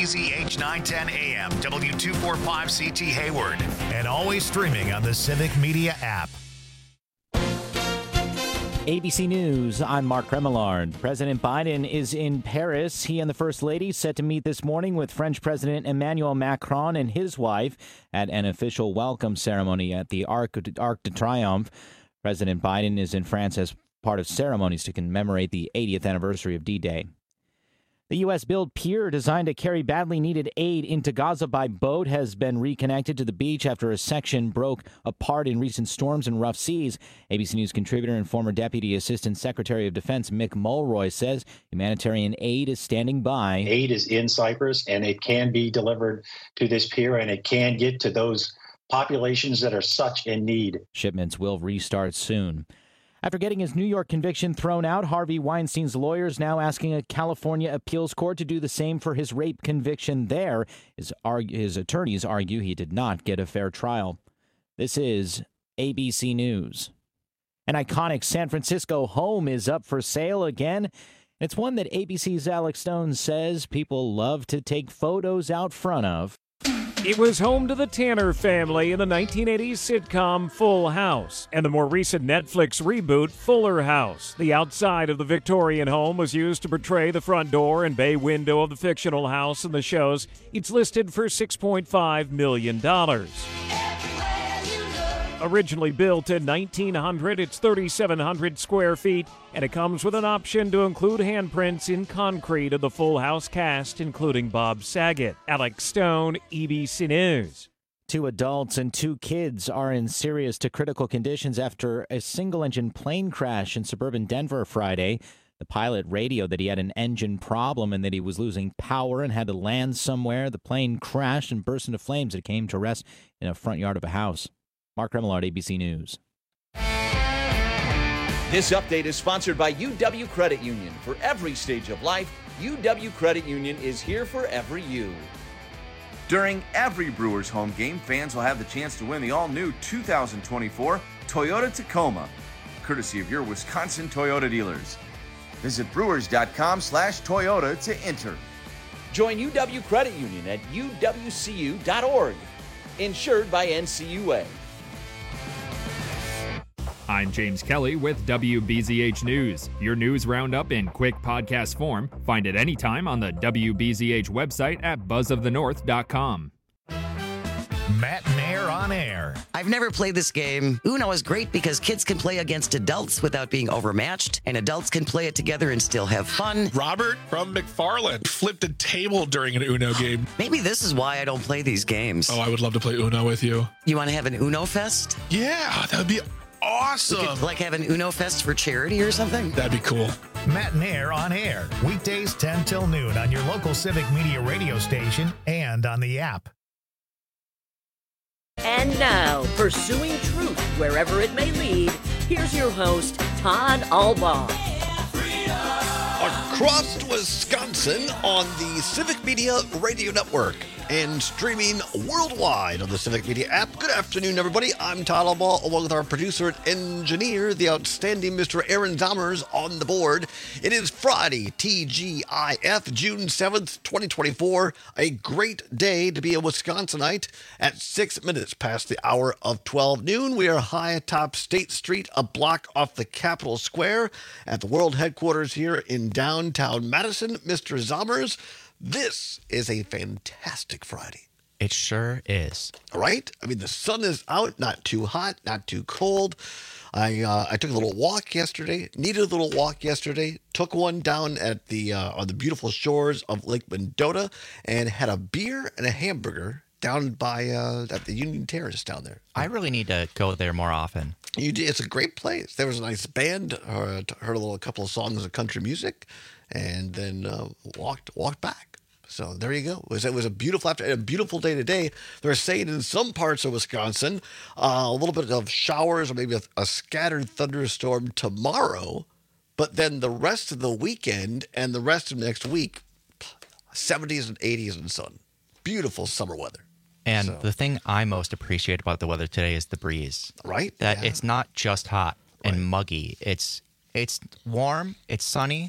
WBZH 910 AM, W245CT Hayward, and always streaming on the Civic Media app. ABC News, I'm Mark Remillard. President Biden is in Paris. He and the First Lady set to meet this morning with French President Emmanuel Macron and his wife at an official welcome ceremony at the Arc de Triomphe. President Biden is in France as part of ceremonies to commemorate the 80th anniversary of D-Day. The U.S.-built pier designed to carry badly needed aid into Gaza by boat has been reconnected to the beach after a section broke apart in recent storms and rough seas. ABC News contributor and former Deputy Assistant Secretary of Defense Mick Mulroy says humanitarian aid is standing by. Aid is in Cyprus, and it can be delivered to this pier, and it can get to those populations that are such in need. Shipments will restart soon. After getting his New York conviction thrown out, Harvey Weinstein's lawyers now asking a California appeals court to do the same for his rape conviction there. His attorneys argue he did not get a fair trial. This is ABC News. An iconic San Francisco home is up for sale again. It's one that ABC's Alex Stone says people love to take photos out front of. It was home to the Tanner family in the 1980s sitcom Full House and the more recent Netflix reboot Fuller House. The outside of the Victorian home was used to portray the front door and bay window of the fictional house in the shows. It's listed for $6.5 million. Originally built in 1900, it's 3,700 square feet, and it comes with an option to include handprints in concrete of the Full House cast, including Bob Saget. Alex Stone, ABC News. 2 adults and 2 kids are in serious to critical conditions after a single-engine plane crash in suburban Denver Friday. The pilot radioed that he had an engine problem and that he was losing power and had to land somewhere. The plane crashed and burst into flames. It came to rest in a front yard of a house. Mark Remillard, ABC News. This update is sponsored by UW Credit Union. For every stage of life, UW Credit Union is here for every you. During every Brewers home game, fans will have the chance to win the all-new 2024 Toyota Tacoma, courtesy of your Wisconsin Toyota dealers. Visit brewers.com/Toyota to enter. Join UW Credit Union at uwcu.org. Insured by NCUA. I'm James Kelly with WBZH News. Your news roundup in quick podcast form. Find it anytime on the WBZH website at buzzofthenorth.com. Matt Nair on air. I've never played this game. Uno is great because kids can play against adults without being overmatched, and adults can play it together and still have fun. Robert from McFarland flipped a table during an Uno game. Maybe this is why I don't play these games. Oh, I would love to play Uno with you. You want to have an Uno Fest? Yeah, that would be awesome. We could, have an Uno Fest for charity or something? That'd be cool. Matt Nair on air. Weekdays 10 till noon on your local Civic Media radio station and on the app. And now, pursuing truth wherever it may lead, here's your host, Todd Albaugh. Across Wisconsin on the Civic Media Radio Network and streaming worldwide on the Civic Media app. Good afternoon, everybody. I'm Todd Albaugh, along with our producer and engineer, the outstanding Mr. Aaron Zommers, on the board. It is Friday, TGIF, June 7th, 2024. A great day to be a Wisconsinite. At 6 minutes past the hour of 12 noon, we are high atop State Street, a block off the Capitol Square at the world headquarters here in downtown Madison. Mr. Zommers, this is a fantastic Friday. It sure is. Right? I mean, the sun is out, not too hot, not too cold. I took a little walk yesterday, needed a little walk yesterday, took one down at the on the beautiful shores of Lake Mendota and had a beer and a hamburger down by at the Union Terrace down there. I really need to go there more often. It's a great place. There was a nice band, heard a couple of songs of country music, and then walked back. So there you go. It was a beautiful a beautiful day today. They're saying in some parts of Wisconsin, a little bit of showers or maybe a scattered thunderstorm tomorrow, but then the rest of the weekend and the rest of next week, 70s and 80s and sun. Beautiful summer weather. And the thing I most appreciate about the weather today is the breeze. Right? That it's not just hot and muggy. It's warm, it's sunny,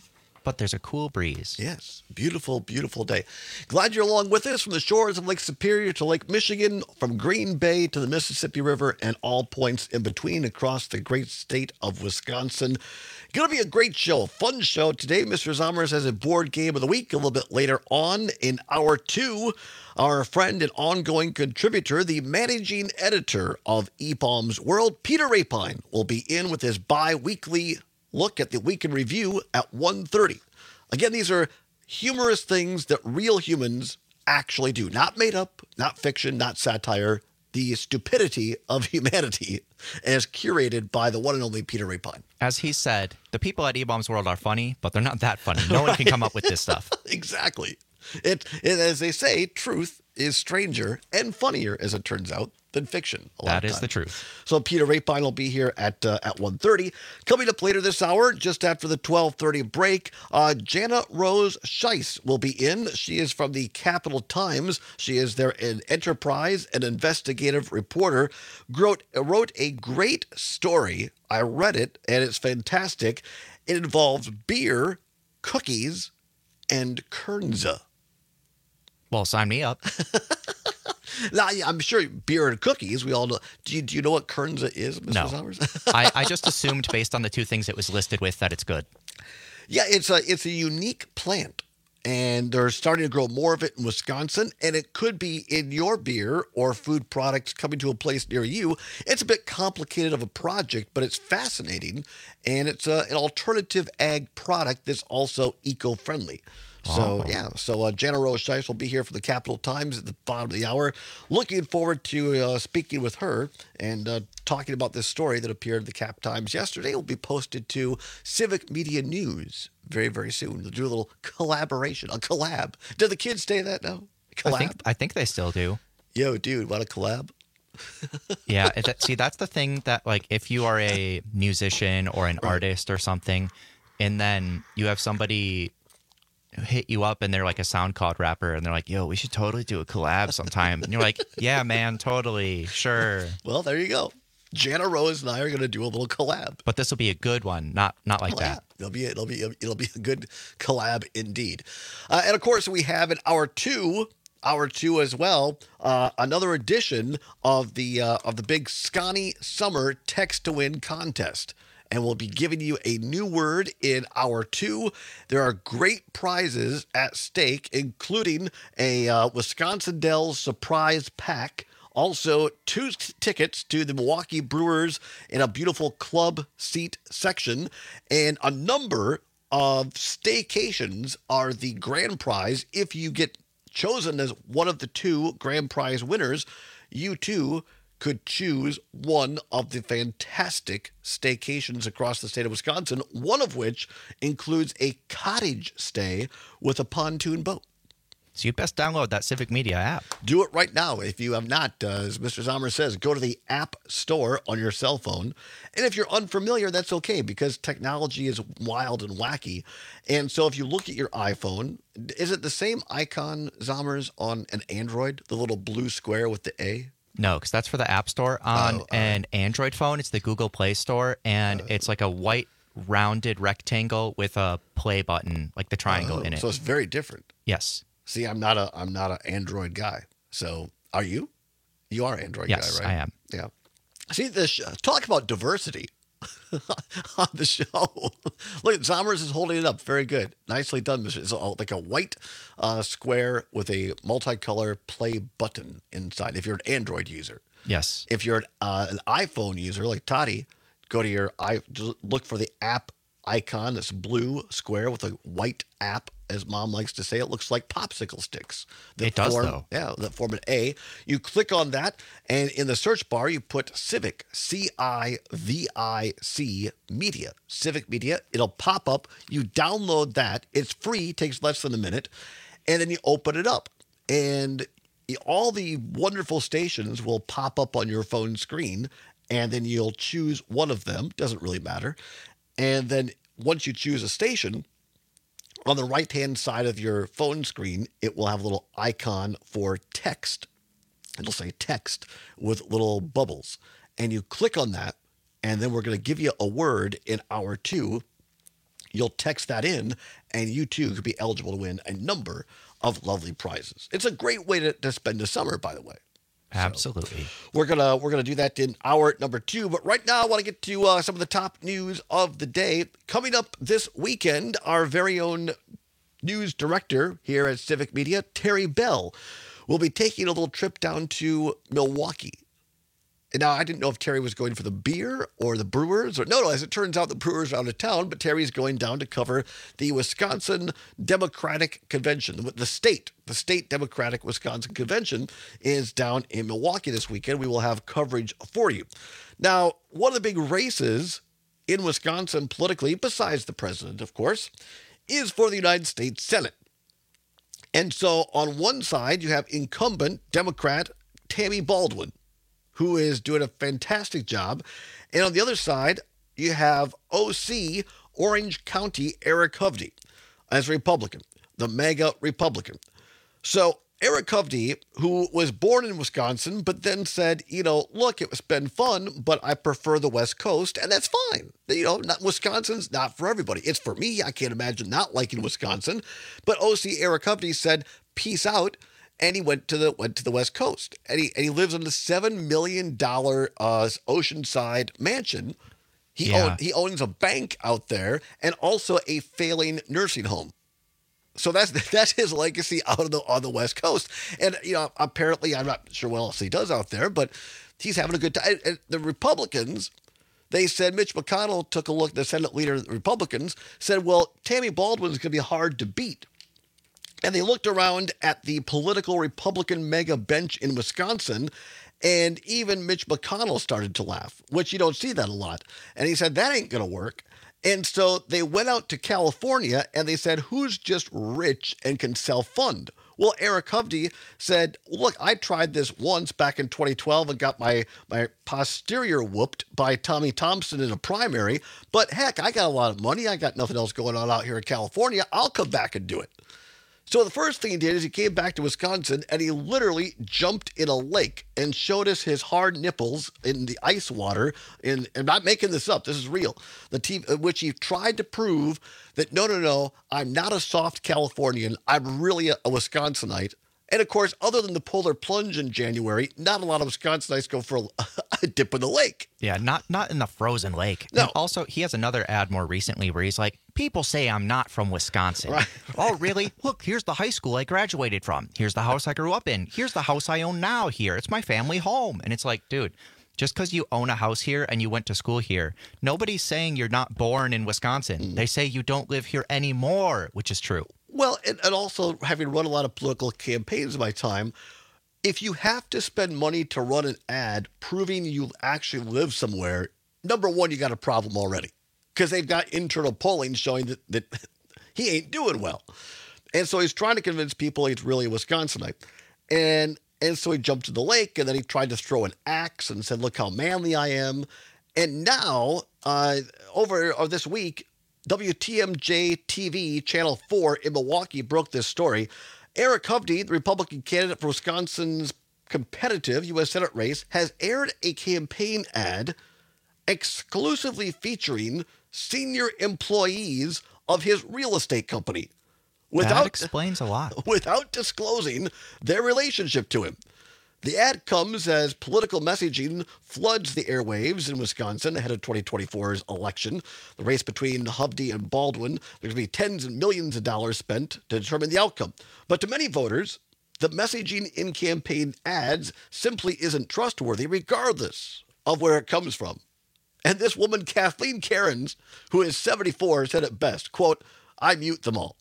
but there's a cool breeze. Yes, beautiful, beautiful day. Glad you're along with us from the shores of Lake Superior to Lake Michigan, from Green Bay to the Mississippi River, and all points in between across the great state of Wisconsin. Going to be a great show, fun show. Today, Mr. Zommers has a board game of the week. A little bit later on in hour 2, our friend and ongoing contributor, the managing editor of ePalm's World, Peter Rapine, will be in with his bi-weekly look at the week in review at 1:30. Again, these are humorous things that real humans actually do. Not made up, not fiction, not satire. The stupidity of humanity as curated by the one and only Peter Rapine. As he said, the people at eBaum's World are funny, but they're not that funny. No one can come up with this stuff. Exactly. It, as they say, truth is stranger and funnier, as it turns out, than fiction. That is the truth. So Peter Rapine will be here at 1:30. Coming up later this hour, just after the 12:30 break, Jana Rose Scheiss will be in. She is from the Capital Times. She is there in Enterprise, an investigative reporter. Wrote a great story. I read it, and it's fantastic. It involves beer, cookies, and Kernza. Well, sign me up. Now, I'm sure beer and cookies, we all know. Do you know what Kernza is, Mr. Zommers? I just assumed based on the two things it was listed with that it's good. Yeah, it's a unique plant, and they're starting to grow more of it in Wisconsin, and it could be in your beer or food products coming to a place near you. It's a bit complicated of a project, but it's fascinating, and it's an alternative ag product that's also eco-friendly. So, Jana Rose Scheiss will be here for the Capital Times at the bottom of the hour. Looking forward to speaking with her and talking about this story that appeared in the Cap Times yesterday. It will be posted to Civic Media News very, very soon. They'll do a little collaboration, a collab. Do the kids say that now? Collab? I think they still do. Yo, dude, want a collab? Yeah, see, that's the thing that, like, if you are a musician or an artist or something, and then you have somebody hit you up and they're like a SoundCloud rapper and they're like, yo, we should totally do a collab sometime. And you're like, yeah, man, totally, sure. Well, there you go. Jana Rose and I are going to do a little collab. But this will be a good one, not like that. It'll be a good collab indeed. And of course, we have in hour two as well, another edition of the big Scotty Summer Text to Win contest. And we'll be giving you a new word in hour 2. There are great prizes at stake, including a Wisconsin Dells surprise pack. Also, 2 tickets to the Milwaukee Brewers in a beautiful club seat section. And a number of staycations are the grand prize. If you get chosen as one of the 2 grand prize winners, you too could choose one of the fantastic staycations across the state of Wisconsin, one of which includes a cottage stay with a pontoon boat. So you best download that Civic Media app. Do it right now. If you have not, as Mr. Zommers says, go to the App Store on your cell phone. And if you're unfamiliar, that's okay, because technology is wild and wacky. And so if you look at your iPhone, is it the same icon, Zommers, on an Android? The little blue square with the A? No, because that's for the App Store. On an Android phone, it's the Google Play Store, and it's like a white rounded rectangle with a play button, like the triangle in it. So it's very different. Yes. See, I'm not an Android guy. So are you? You are an Android guy, right? Yes, I am. Yeah. See, talk about diversity on the show. Look, Zommers is holding it up. Very good. Nicely done. It's like a white square with a multicolor play button inside if you're an Android user. Yes. If you're an iPhone user like Toddy, go to look for the app icon, this blue square with a white app, as Mom likes to say. It looks like popsicle sticks. It does, though. Yeah, that form an A. You click on that, and in the search bar, you put Civic, C-I-V-I-C, Media, Civic Media. It'll pop up. You download that. It's free, takes less than a minute, and then you open it up. And all the wonderful stations will pop up on your phone screen, and then you'll choose one of them. Doesn't really matter. And then once you choose a station, on the right-hand side of your phone screen, it will have a little icon for text. It'll say text with little bubbles. And you click on that, and then we're going to give you a word in hour 2. You'll text that in, and you too could be eligible to win a number of lovely prizes. It's a great way to spend the summer, by the way. Absolutely. So we're gonna do that in hour number 2. But right now, I want to get to some of the top news of the day. Coming up this weekend, our very own news director here at Civic Media, Terry Bell, will be taking a little trip down to Milwaukee. And now, I didn't know if Terry was going for the beer or the Brewers. No, as it turns out, the Brewers are out of town, but Terry's going down to cover the Wisconsin Democratic Convention. The state Democratic Wisconsin Convention is down in Milwaukee this weekend. We will have coverage for you. Now, one of the big races in Wisconsin politically, besides the president, of course, is for the United States Senate. And so on one side, you have incumbent Democrat Tammy Baldwin, who is doing a fantastic job. And on the other side, you have OC Orange County Eric Hovde as Republican, the MAGA Republican. So Eric Hovde, who was born in Wisconsin, but then said, look, it's been fun, but I prefer the West Coast, and that's fine. Wisconsin's not for everybody. It's for me. I can't imagine not liking Wisconsin. But OC Eric Hovde said, peace out. And he went to the West Coast, and he lives in a $7 million oceanside mansion. He owns a bank out there, and also a failing nursing home. So that's his legacy on the West Coast. And apparently, I'm not sure what else he does out there, but he's having a good time. And the Republicans, they said, Mitch McConnell took a look. The Senate leader of the Republicans said, well, Tammy Baldwin's going to be hard to beat. And they looked around at the political Republican mega bench in Wisconsin, and even Mitch McConnell started to laugh, which you don't see that a lot. And he said, that ain't going to work. And so they went out to California, and they said, who's just rich and can self-fund? Well, Eric Hovde said, look, I tried this once back in 2012 and got my posterior whooped by Tommy Thompson in a primary. But heck, I got a lot of money. I got nothing else going on out here in California. I'll come back and do it. So the first thing he did is he came back to Wisconsin, and he literally jumped in a lake and showed us his hard nipples in the ice water. And I'm not making this up. This is real. Which he tried to prove that, no, I'm not a soft Californian. I'm really a Wisconsinite. And of course, other than the polar plunge in January, not a lot of Wisconsinites go for a dip in the lake. Yeah, not in the frozen lake. No. And also, he has another ad more recently where he's like, people say I'm not from Wisconsin. Right. Oh, really? Look, here's the high school I graduated from. Here's the house I grew up in. Here's the house I own now here. It's my family home. And it's like, dude, just because you own a house here and you went to school here, nobody's saying you're not born in Wisconsin. They say you don't live here anymore, which is true. Well, and also having run a lot of political campaigns in my time, if you have to spend money to run an ad proving you actually live somewhere, number one, you got a problem already, because they've got internal polling showing that he ain't doing well. And so he's trying to convince people he's really a Wisconsinite. And so he jumped to the lake, and then he tried to throw an axe and said, look how manly I am. And now, over this week, WTMJ TV Channel 4 in Milwaukee broke this story. Eric Hovde, the Republican candidate for Wisconsin's competitive U.S. Senate race, has aired a campaign ad exclusively featuring senior employees of his real estate company. That explains a lot. Without disclosing their relationship to him. The ad comes as political messaging floods the airwaves in Wisconsin ahead of 2024's election. The race between Hovde and Baldwin, there's going to be tens and millions of dollars spent to determine the outcome. But to many voters, the messaging in campaign ads simply isn't trustworthy, regardless of where it comes from. And this woman, Kathleen Cairns, who is 74, said it best, quote, I mute them all.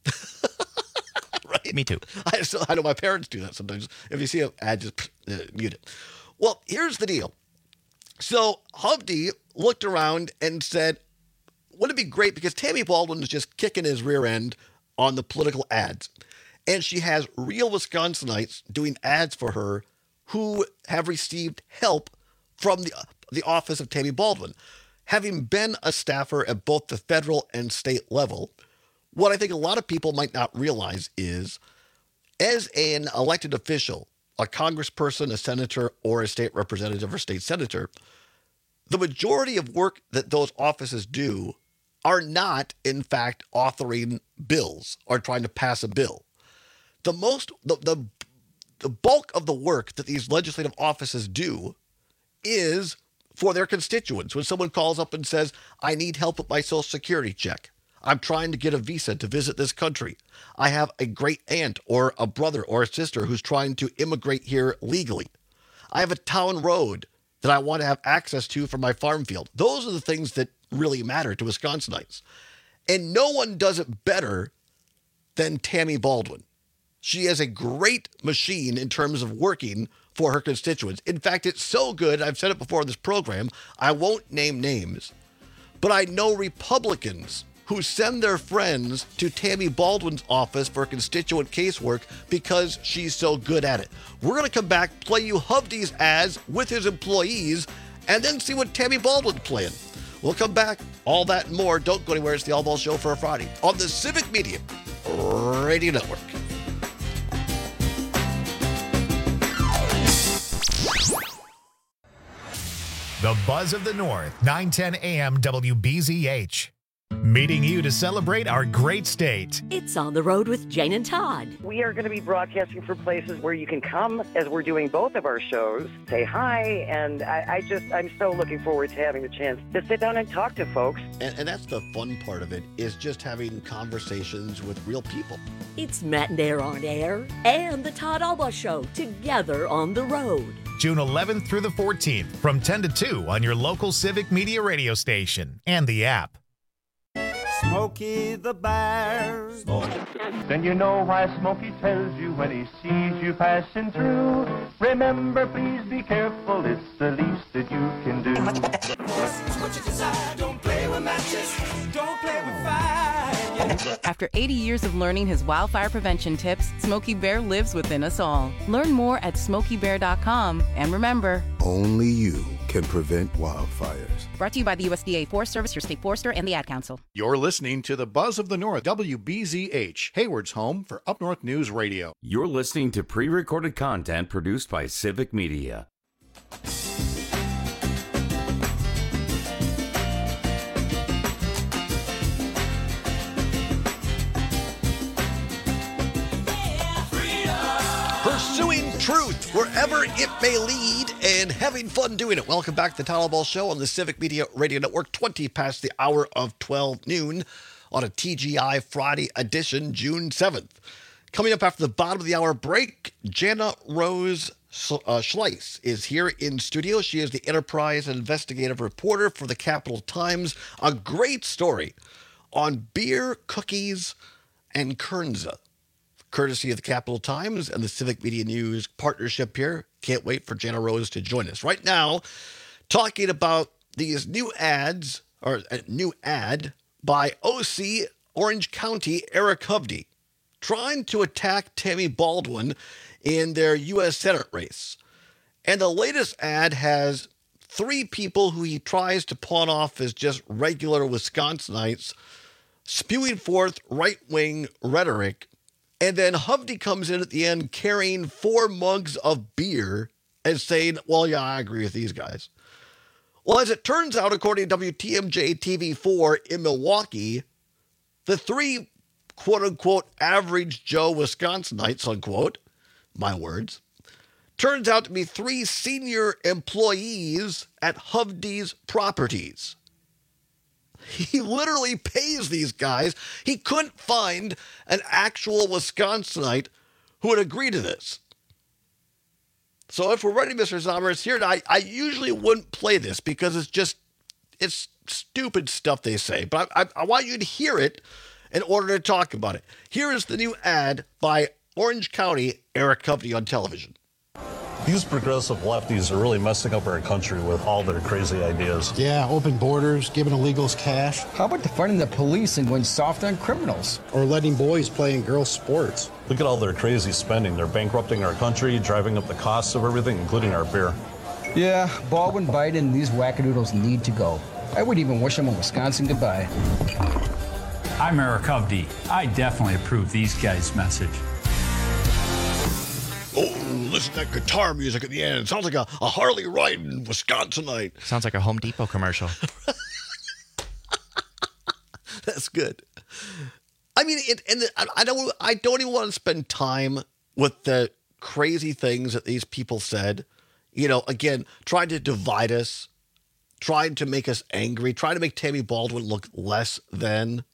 Right? Me too. I know my parents do that sometimes. If you see an ad, just mute it. Well, here's the deal. So Hovde looked around and said, wouldn't it be great, because Tammy Baldwin is just kicking his rear end on the political ads. And she has real Wisconsinites doing ads for her who have received help from the office of Tammy Baldwin. Having been a staffer at both the federal and state level, what I think a lot of people might not realize is, as an elected official, a congressperson, a senator, or a state representative or state senator, the majority of work that those offices do are not, in fact, authoring bills or trying to pass a bill. The bulk of the work that these legislative offices do is for their constituents. When someone calls up and says, I need help with my Social Security check. I'm trying to get a visa to visit this country. I have a great aunt or a brother or a sister who's trying to immigrate here legally. I have a town road that I want to have access to for my farm field. Those are the things that really matter to Wisconsinites. And no one does it better than Tammy Baldwin. She has a great machine in terms of working for her constituents. In fact, it's so good, I've said it before in this program, I won't name names, but I know Republicans who send their friends to Tammy Baldwin's office for constituent casework because she's so good at it. We're going to come back, play you Hovde's ads with his employees, and then see what Tammy Baldwin's playing. We'll come back, all that and more. Don't go anywhere. It's the All Ball Show for a Friday on the Civic Media Radio Network. The Buzz of the North, 910 AM WBZH. Meeting you to celebrate our great state. It's On the Road with Jane and Todd. We are going to be broadcasting for places where you can come as we're doing both of our shows, say hi, and I'm so looking forward to having the chance to sit down and talk to folks. And that's the fun part of it, is just having conversations with real people. It's Matt and Air on Air and the Todd Alba Show together on the road. June 11th through the 14th from 10 to 2 on your local Civic Media radio station and the app. Smokey the Bear. Then you know why Smokey tells you when he sees you passing through. Remember, please be careful, it's the least that you can do. What you desire, don't play with matches, don't play with fire. After 80 years of learning his wildfire prevention tips, Smokey Bear lives within us all. Learn more at SmokeyBear.com. And remember, only you can prevent wildfires. Brought to you by the USDA Forest Service, your state forester, and the Ad Council. You're listening to the Buzz of the North, WBZH, Hayward's home for Up North News Radio. You're listening to pre-recorded content produced by Civic Media. Pursuing truth wherever it may lead and having fun doing it. Welcome back to the Todd Ball Show on the Civic Media Radio Network, 20 past the hour of 12 noon on a TGI Friday edition, June 7th. Coming up after the bottom of the hour break, Jana Rose Schleiss is here in studio. She is the Enterprise investigative reporter for the Capital Times. A great story on beer, cookies, and Kernza, courtesy of the Capital Times and the Civic Media News partnership here. Can't wait for Jana Rose to join us. Right now, talking about these new ads, or a new ad by OC Orange County Eric Hovde, trying to attack Tammy Baldwin in their U.S. Senate race. And the latest ad has three people who he tries to pawn off as just regular Wisconsinites, spewing forth right-wing rhetoric. And then Hovde comes in at the end carrying 4 mugs of beer and saying, well, yeah, I agree with these guys. Well, as it turns out, according to WTMJ TV4 in Milwaukee, the 3 quote-unquote average Joe Wisconsinites, unquote, my words, turns out to be 3 senior employees at Hovde's Properties. He literally pays these guys. He couldn't find an actual Wisconsinite who would agree to this. So if we're ready, Mr. Zommers, here, I usually wouldn't play this because it's stupid stuff they say. But I want you to hear it in order to talk about it. Here is the new ad by Orange County Eric Hovde on television. These progressive lefties are really messing up our country with all their crazy ideas. Yeah, open borders, giving illegals cash. How about defunding the police and going soft on criminals? Or letting boys play in girls' sports. Look at all their crazy spending. They're bankrupting our country, driving up the costs of everything, including our beer. Yeah, Baldwin, Biden, and these wackadoodles need to go. I wouldn't even wish them a Wisconsin goodbye. I'm Eric Hovde. I definitely approve these guys' message. Oh, listen to that guitar music at the end. It sounds like a Harley riding Wisconsinite. Sounds like a Home Depot commercial. That's good. I mean, I don't even want to spend time with the crazy things that these people said. You know, again, trying to divide us, trying to make us angry, trying to make Tammy Baldwin look less than.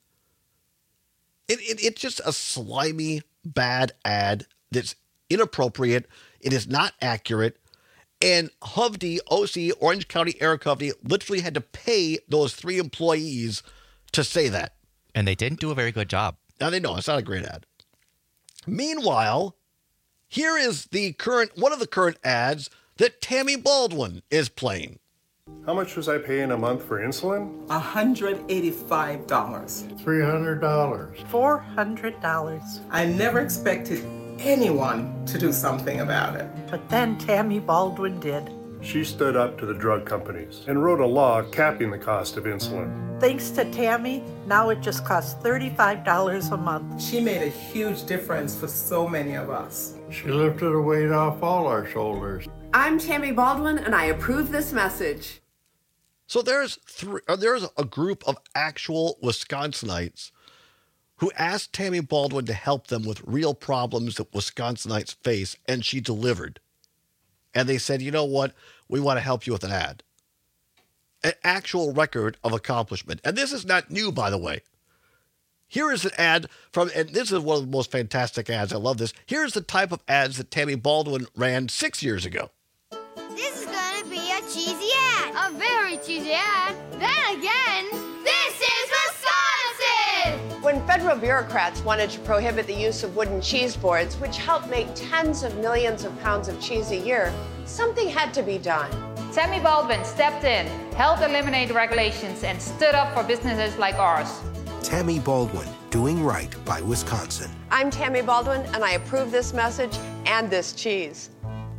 It's just a slimy, bad ad that's inappropriate. It is not accurate. And Hovde, OC, Orange County Eric Hovde, literally had to pay those 3 employees to say that. And they didn't do a very good job. Now they know it's not a great ad. Meanwhile, here is one of the current ads that Tammy Baldwin is playing. How much was I paying a month for insulin? $185. $300. $400. I never expected anyone to do something about it. But then Tammy Baldwin did. She stood up to the drug companies and wrote a law capping the cost of insulin. Thanks to Tammy, now it just costs $35 a month. She made a huge difference for so many of us. She lifted a weight off all our shoulders. I'm Tammy Baldwin, and I approve this message. So there's a group of actual Wisconsinites who asked Tammy Baldwin to help them with real problems that Wisconsinites face, and she delivered. And they said, you know what? We want to help you with an ad. An actual record of accomplishment. And this is not new, by the way. Here is an ad and this is one of the most fantastic ads. I love this. Here's the type of ads that Tammy Baldwin ran 6 years ago. This is going to be a cheesy ad. A very cheesy ad. Then again, this is Wisconsin! When federal bureaucrats wanted to prohibit the use of wooden cheese boards, which help make tens of millions of pounds of cheese a year, something had to be done. Tammy Baldwin stepped in, helped eliminate regulations, and stood up for businesses like ours. Tammy Baldwin, doing right by Wisconsin. I'm Tammy Baldwin, and I approve this message and this cheese.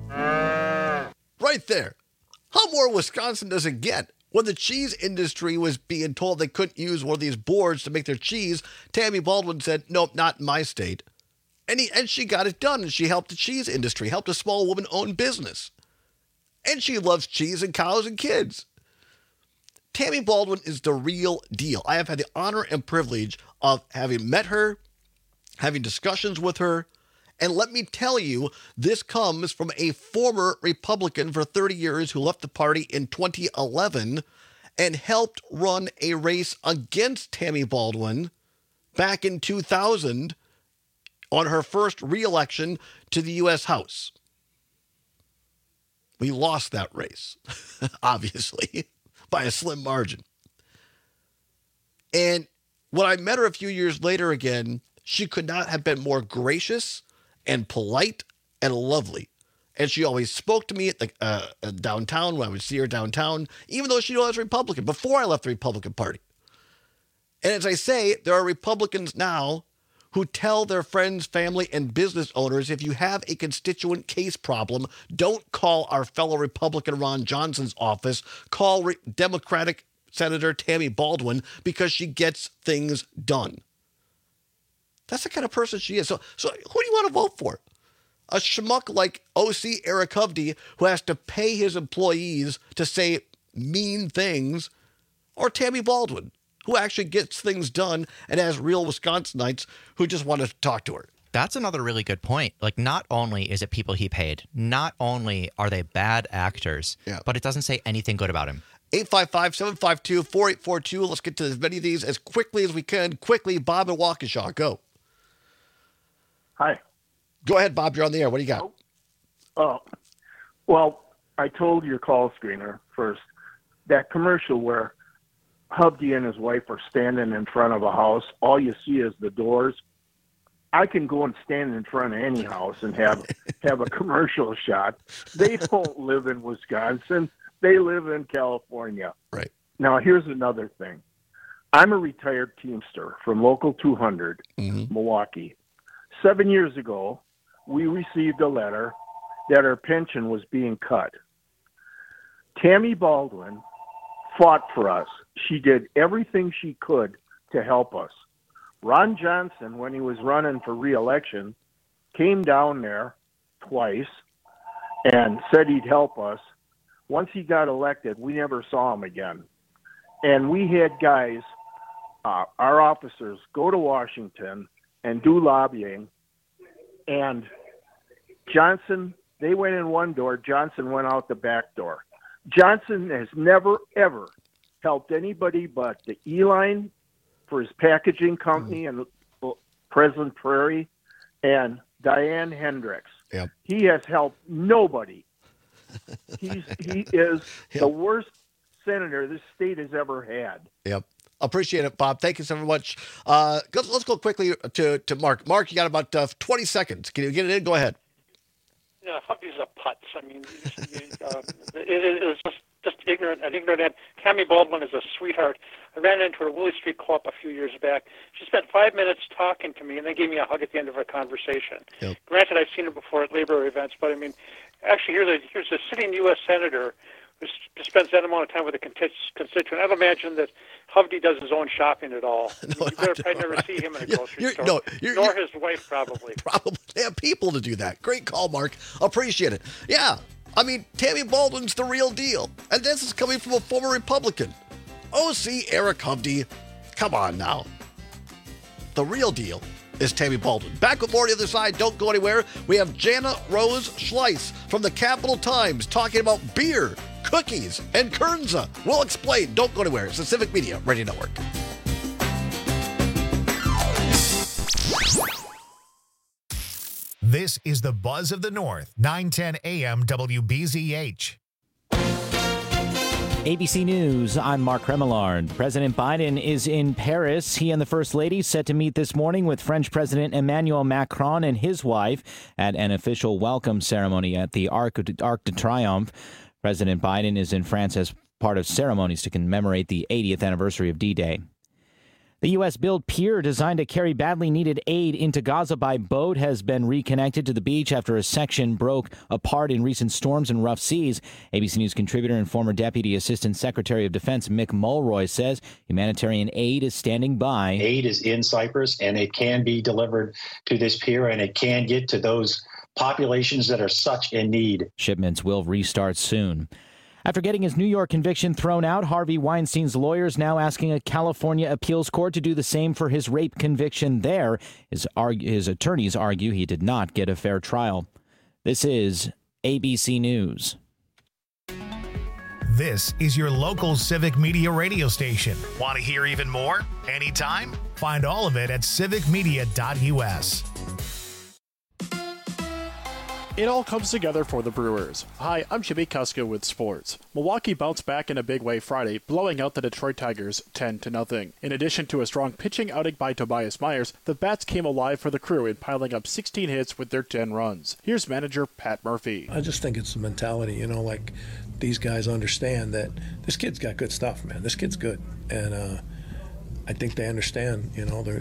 Right there. How more Wisconsin does it get? When the cheese industry was being told they couldn't use one of these boards to make their cheese, Tammy Baldwin said, nope, not in my state. And she got it done, and she helped the cheese industry, helped a small woman-owned business. And she loves cheese and cows and kids. Tammy Baldwin is the real deal. I have had the honor and privilege of having met her, having discussions with her, and let me tell you, this comes from a former Republican for 30 years who left the party in 2011 and helped run a race against Tammy Baldwin back in 2000 on her first re-election to the U.S. House. We lost that race, obviously, by a slim margin. And when I met her a few years later again, she could not have been more gracious and polite and lovely. And she always spoke to me at the downtown when I would see her downtown, even though she was a Republican, before I left the Republican Party. And as I say, there are Republicans now who tell their friends, family, and business owners, if you have a constituent case problem, don't call our fellow Republican Ron Johnson's office, call Democratic Senator Tammy Baldwin, because she gets things done. That's the kind of person she is. So who do you want to vote for? A schmuck like OC Eric Hovde, who has to pay his employees to say mean things, or Tammy Baldwin, who actually gets things done and has real Wisconsinites who just want to talk to her? That's another really good point. Like, not only is it people he paid, not only are they bad actors, but it doesn't say anything good about him. 855-752-4842. Let's get to as many of these as quickly as we can. Quickly, Bob and Waukesha, go. Hi. Go ahead, Bob. You're on the air. What do you got? Well, I told your call screener first, that commercial where Hovde and his wife are standing in front of a house, all you see is the doors. I can go and stand in front of any house and have a commercial shot. They don't live in Wisconsin. They live in California. Right. Now, here's another thing. I'm a retired Teamster from Local 200, Milwaukee. 7 years ago, we received a letter that our pension was being cut. Tammy Baldwin fought for us. She did everything she could to help us. Ron Johnson, when he was running for re-election, came down there twice and said he'd help us. Once he got elected, we never saw him again. And we had guys our officers go to Washington and do lobbying, and Johnson, they went in one door, Johnson went out the back door. Johnson has never, ever helped anybody but the E-Line for his packaging company and President Prairie and Diane Hendricks. Yep. He has helped nobody. He is the worst senator this state has ever had. Yep. Appreciate it, Bob. Thank you so much. Let's go quickly to Mark. Mark, you got about 20 seconds. Can you get it in? Go ahead. Yeah, Hovde's a putz. I mean, it is just ignorant. Tammy Baldwin is a sweetheart. I ran into her at Willie Street Co-op a few years back. She spent 5 minutes talking to me, and then gave me a hug at the end of our conversation. Yep. Granted, I've seen her before at labor events, but I mean, actually, here's a sitting U.S. senator who spends that amount of time with a constituent. I don't imagine that Hovde does his own shopping at all. No, you better probably never see him in a grocery store. Nor his wife, probably. Probably. They have people to do that. Great call, Mark. Appreciate it. Yeah. I mean, Tammy Baldwin's the real deal. And this is coming from a former Republican. OC Eric Hovde. Come on now. The real deal is Tammy Baldwin. Back with more on the other side. Don't go anywhere. We have Jana Rose Schleiss from the Capital Times talking about beer, cookies, and Kernza. We'll explain. Don't go anywhere. It's the Civic Media Radio Network. This is the Buzz of the North, 910 AM WBZH. ABC News, I'm Mark Remillard. President Biden is in Paris. He and the First Lady set to meet this morning with French President Emmanuel Macron and his wife at an official welcome ceremony at the Arc de Triomphe. President Biden is in France as part of ceremonies to commemorate the 80th anniversary of D-Day. The U.S.-built pier designed to carry badly needed aid into Gaza by boat has been reconnected to the beach after a section broke apart in recent storms and rough seas. ABC News contributor and former Deputy Assistant Secretary of Defense Mick Mulroy says humanitarian aid is standing by. Aid is in Cyprus, and it can be delivered to this pier, and it can get to those populations that are such in need. Shipments will restart soon. After getting his New York conviction thrown out, Harvey Weinstein's lawyers now asking a California appeals court to do the same for his rape conviction there. His attorneys argue he did not get a fair trial. This is ABC News. This is your local Civic Media radio station. Want to hear even more? Anytime? Find all of it at civicmedia.us. It all comes together for the Brewers. Hi, I'm Jimmy Kuska with sports. Milwaukee bounced back in a big way Friday, blowing out the Detroit Tigers 10-0. In addition to a strong pitching outing by Tobias Myers, the bats came alive for the Crew in piling up 16 hits with their 10 runs. Here's manager Pat Murphy. I just think it's the mentality, like these guys understand that this kid's got good stuff, man. This kid's good. And I think they understand,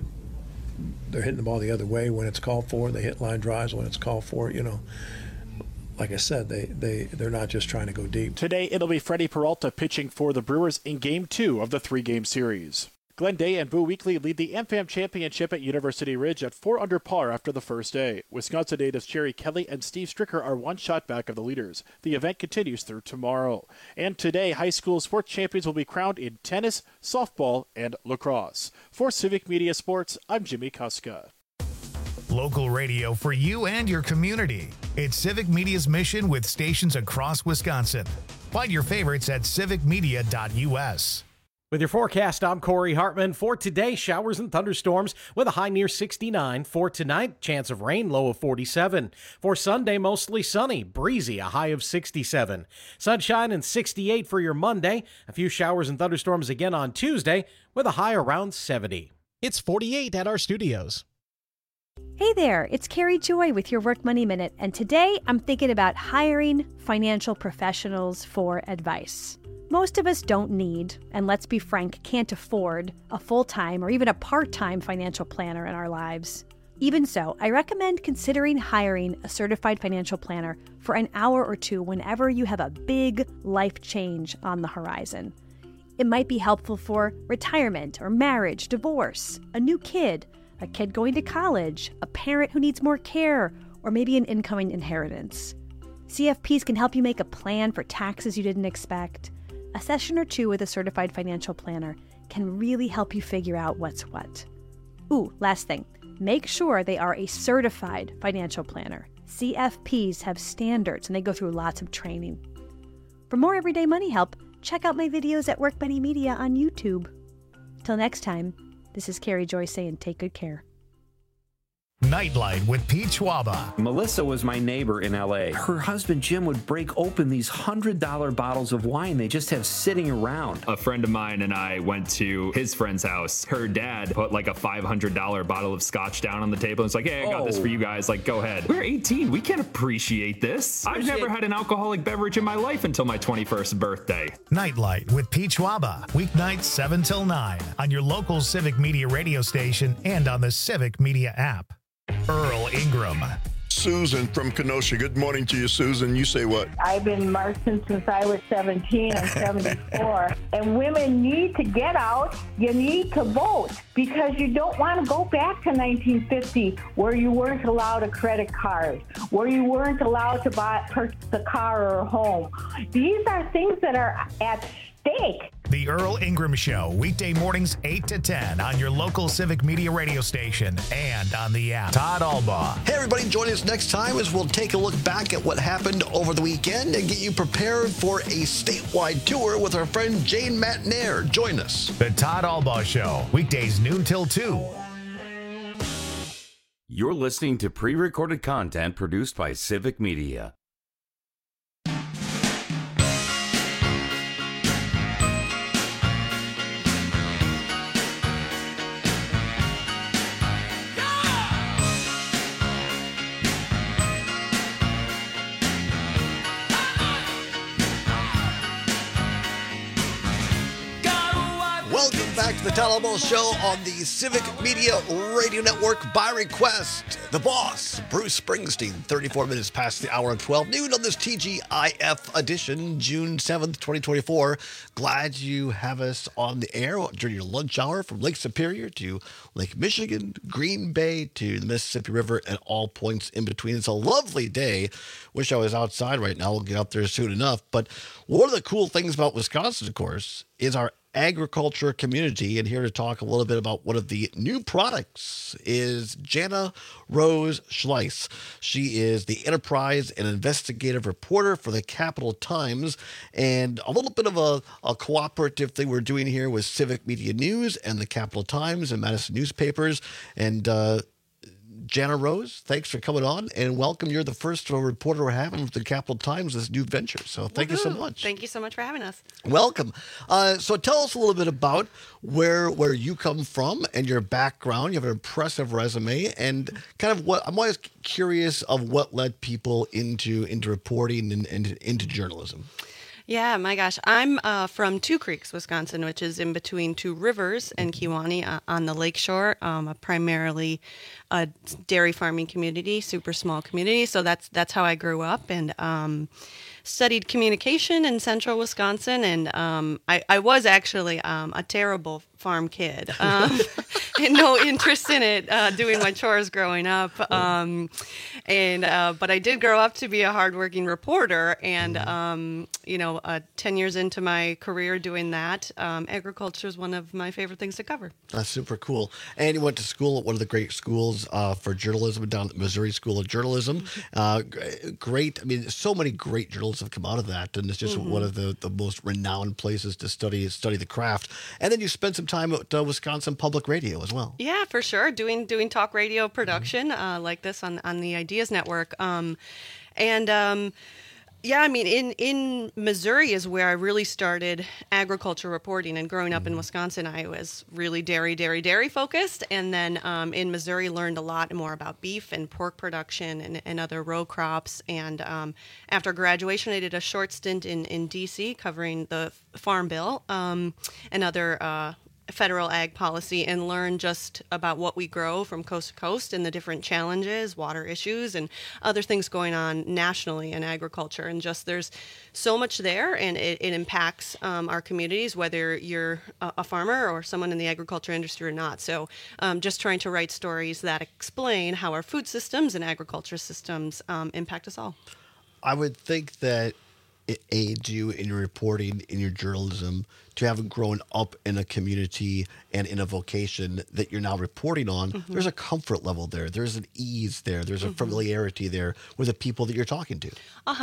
they're hitting the ball the other way when it's called for. They hit line drives when it's called for. Like I said, they're not just trying to go deep. Today, it'll be Freddie Peralta pitching for the Brewers in Game 2 of the 3-game series. Glenn Day and Boo Weekley lead the AmFam Championship at University Ridge at 4 under par after the first day. Wisconsin natives Jerry Kelly and Steve Stricker are one shot back of the leaders. The event continues through tomorrow. And today, high school sports champions will be crowned in tennis, softball, and lacrosse. For Civic Media Sports, I'm Jimmy Kuska. Local radio for you and your community. It's Civic Media's mission with stations across Wisconsin. Find your favorites at civicmedia.us. With your forecast, I'm Corey Hartman. For today, showers and thunderstorms with a high near 69. For tonight, chance of rain, low of 47. For Sunday, mostly sunny, breezy, a high of 67. Sunshine and 68 for your Monday. A few showers and thunderstorms again on Tuesday with a high around 70. It's 48 at our studios. Hey there, it's Carrie Joy with your Work Money Minute, and today I'm thinking about hiring financial professionals for advice. Most of us don't need, and let's be frank, can't afford a full-time or even a part-time financial planner in our lives. Even so, I recommend considering hiring a certified financial planner for an hour or two whenever you have a big life change on the horizon. It might be helpful for retirement or marriage, divorce, a new kid, a kid going to college, a parent who needs more care, or maybe an incoming inheritance. CFPs can help you make a plan for taxes you didn't expect. A session or two with a certified financial planner can really help you figure out what's what. Ooh, last thing. Make sure they are a certified financial planner. CFPs have standards and they go through lots of training. For more everyday money help, check out my videos at Work Money Media on YouTube. Till next time, this is Carrie Joy saying take good care. Nightlight with Pete Schwaba. Melissa was my neighbor in LA. Her husband Jim would break open these $100 bottles of wine they just have sitting around. A friend of mine and I went to his friend's house. Her dad put like a $500 bottle of scotch down on the table. It's like, hey, I got this for you guys. Like, go ahead. We're 18. We can't appreciate this. I've never had an alcoholic beverage in my life until my 21st birthday. Nightlight with Pete Schwaba. Weeknights 7 till 9 on your local Civic Media radio station and on the Civic Media app. Earl Ingram. Susan from Kenosha. Good morning to you, Susan. You say what? I've been marching since I was 17. I'm 74. And women need to get out. You need to vote because you don't want to go back to 1950 where you weren't allowed a credit card, where you weren't allowed to purchase a car or a home. These are things that are at stake. The Earl Ingram Show, weekday mornings 8 to 10 on your local Civic Media radio station and on the app. Todd Albaugh. Hey, everybody, join us next time as we'll take a look back at what happened over the weekend and get you prepared for a statewide tour with our friend Jane Matnair. Join us. The Todd Albaugh Show, weekdays noon till 2. You're listening to pre-recorded content produced by Civic Media. Welcome back to the Todd Albaugh Show on the Civic Media Radio Network by request. The boss, Bruce Springsteen, 34 minutes past the hour of 12 noon on this TGIF edition, June 7th, 2024. Glad you have us on the air during your lunch hour from Lake Superior to Lake Michigan, Green Bay to the Mississippi River and all points in between. It's a lovely day. Wish I was outside right now. We'll get up there soon enough. But one of the cool things about Wisconsin, of course, is our agriculture community, and here to talk a little bit about one of the new products is Jana Rose Schleiss. She is the enterprise and investigative reporter for the Capital Times, and a little bit of a cooperative thing we're doing here with Civic Media News and the Capital Times and Madison newspapers. And Jana Rose, thanks for coming on, and welcome. You're the first reporter we're having with the Capital Times, this new venture. So thank you so much. Thank you so much for having us. Welcome. So tell us a little bit about where you come from and your background. You have an impressive resume, and kind of what I'm always curious of what led people into reporting and into journalism. Yeah, my gosh. I'm from Two Creeks, Wisconsin, which is in between Two Rivers and Kewaunee on the lakeshore, primarily a dairy farming community, super small community. So that's how I grew up, and studied communication in central Wisconsin. And I was actually a terrible farm kid. And no interest in it, doing my chores growing up. But I did grow up to be a hardworking reporter, and 10 years into my career doing that, agriculture is one of my favorite things to cover. That's super cool. And you went to school at one of the great schools for journalism down at the Missouri School of Journalism. Great. I mean, so many great journalists have come out of that, and it's just one of the most renowned places to study the craft. And then you spent some time at Wisconsin Public Radio as well. Yeah, for sure. Doing talk radio production like this on the Ideas Network. Yeah, I mean, in Missouri is where I really started agriculture reporting. And growing up in Wisconsin, I was really dairy focused. And then in Missouri, learned a lot more about beef and pork production and other row crops. And after graduation, I did a short stint in D.C. covering the Farm Bill and other federal ag policy, and learn just about what we grow from coast to coast and the different challenges, water issues, and other things going on nationally in agriculture. And just there's so much there, and it impacts our communities, whether you're a farmer or someone in the agriculture industry or not. So just trying to write stories that explain how our food systems and agriculture systems impact us all. I would think that it aids you in your reporting, in your journalism, to have grown up in a community and in a vocation that you're now reporting on. Mm-hmm. There's a comfort level there. There's an ease there. There's a familiarity there with the people that you're talking to.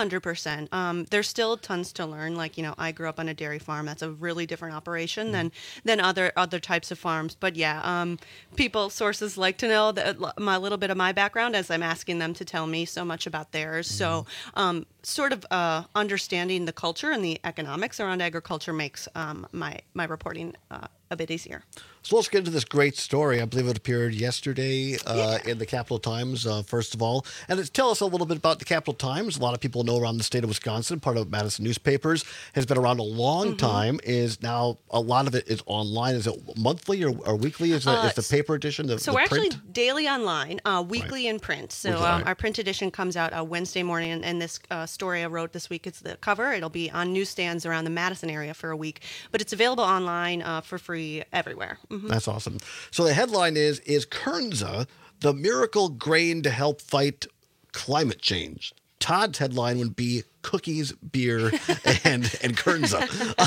100%. There's still tons to learn. Like, I grew up on a dairy farm. That's a really different operation than other types of farms. But yeah, sources like to know a little bit of my background as I'm asking them to tell me so much about theirs. So sort of understanding the culture and the economics around agriculture makes my reporting a bit easier. So let's get into this great story. I believe it appeared yesterday in the Capital Times, first of all. And tell us a little bit about the Capital Times. A lot of people know around the state of Wisconsin, part of Madison Newspapers, has been around a long time, is now a lot of it is online. Is it monthly or weekly? Is the paper edition, So we're actually daily online, weekly in print. So our print edition comes out Wednesday morning, and this story I wrote this week, it's the cover. It'll be on newsstands around the Madison area for a week, but it's available online for free everywhere. Mm-hmm. That's awesome. So the headline is Kernza the miracle grain to help fight climate change? Todd's headline would be cookies, beer, and Kernza.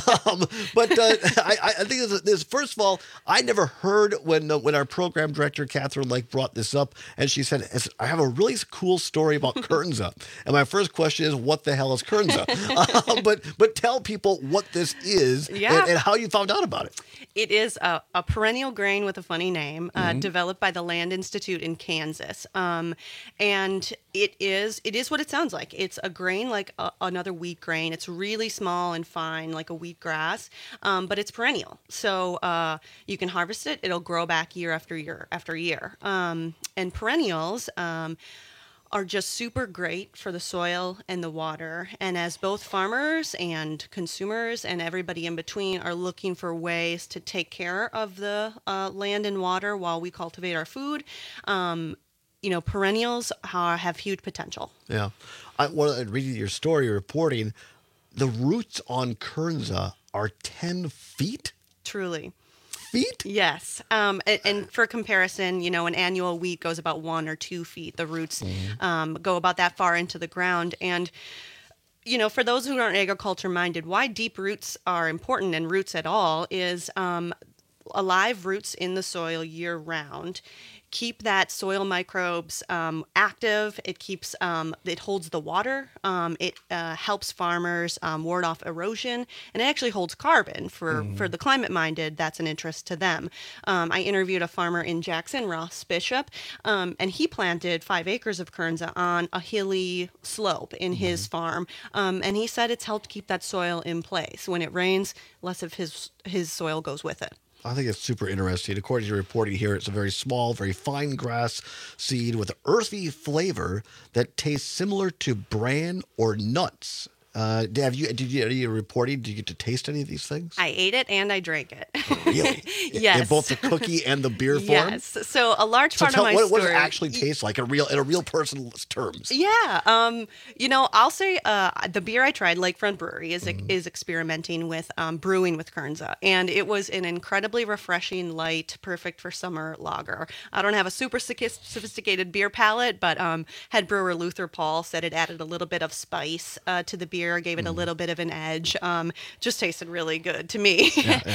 But I think this, first of all, I never heard when our program director, Catherine Lake, brought this up, and she said, I have a really cool story about Kernza. And my first question is, what the hell is Kernza? But tell people what this is and how you found out about it. It is a perennial grain with a funny name, developed by the Land Institute in Kansas. And it is what it sounds like. It's a grain like another wheat grain. It's really small and fine, like a wheat grass, but it's perennial. So you can harvest it. It'll grow back year after year after year. And perennials are just super great for the soil and the water. And as both farmers and consumers and everybody in between are looking for ways to take care of the land and water while we cultivate our food, perennials have huge potential. Yeah. Reading your story, your reporting, the roots on Kernza are 10 feet? Truly. Feet? Yes. And for comparison, an annual wheat goes about 1 or 2 feet. The roots go about that far into the ground. And, for those who aren't agriculture minded, why deep roots are important and roots at all is alive roots in the soil year round keep that soil microbes active. It keeps it holds the water. It helps farmers ward off erosion, and it actually holds carbon for the climate minded. That's an interest to them. I interviewed a farmer in Jackson, Ross Bishop, and he planted 5 acres of Kernza on a hilly slope in his farm, and he said it's helped keep that soil in place. When it rains, less of his soil goes with it. I think it's super interesting. According to your reporting here, it's a very small, very fine grass seed with an earthy flavor that tastes similar to bran or nuts. Did you reporting? Did you get to taste any of these things? I ate it and I drank it. Really? Yes. In both the cookie and the beer form? Yes. So a large part of my story. What does it actually taste like in a real person's terms? Yeah. I'll say the beer I tried, Lakefront Brewery, is experimenting with brewing with Kernza, and it was an incredibly refreshing, light, perfect for summer lager. I don't have a super sophisticated beer palate, but head brewer Luther Paul said it added a little bit of spice to the beer. Gave it a little bit of an edge. Just tasted really good to me.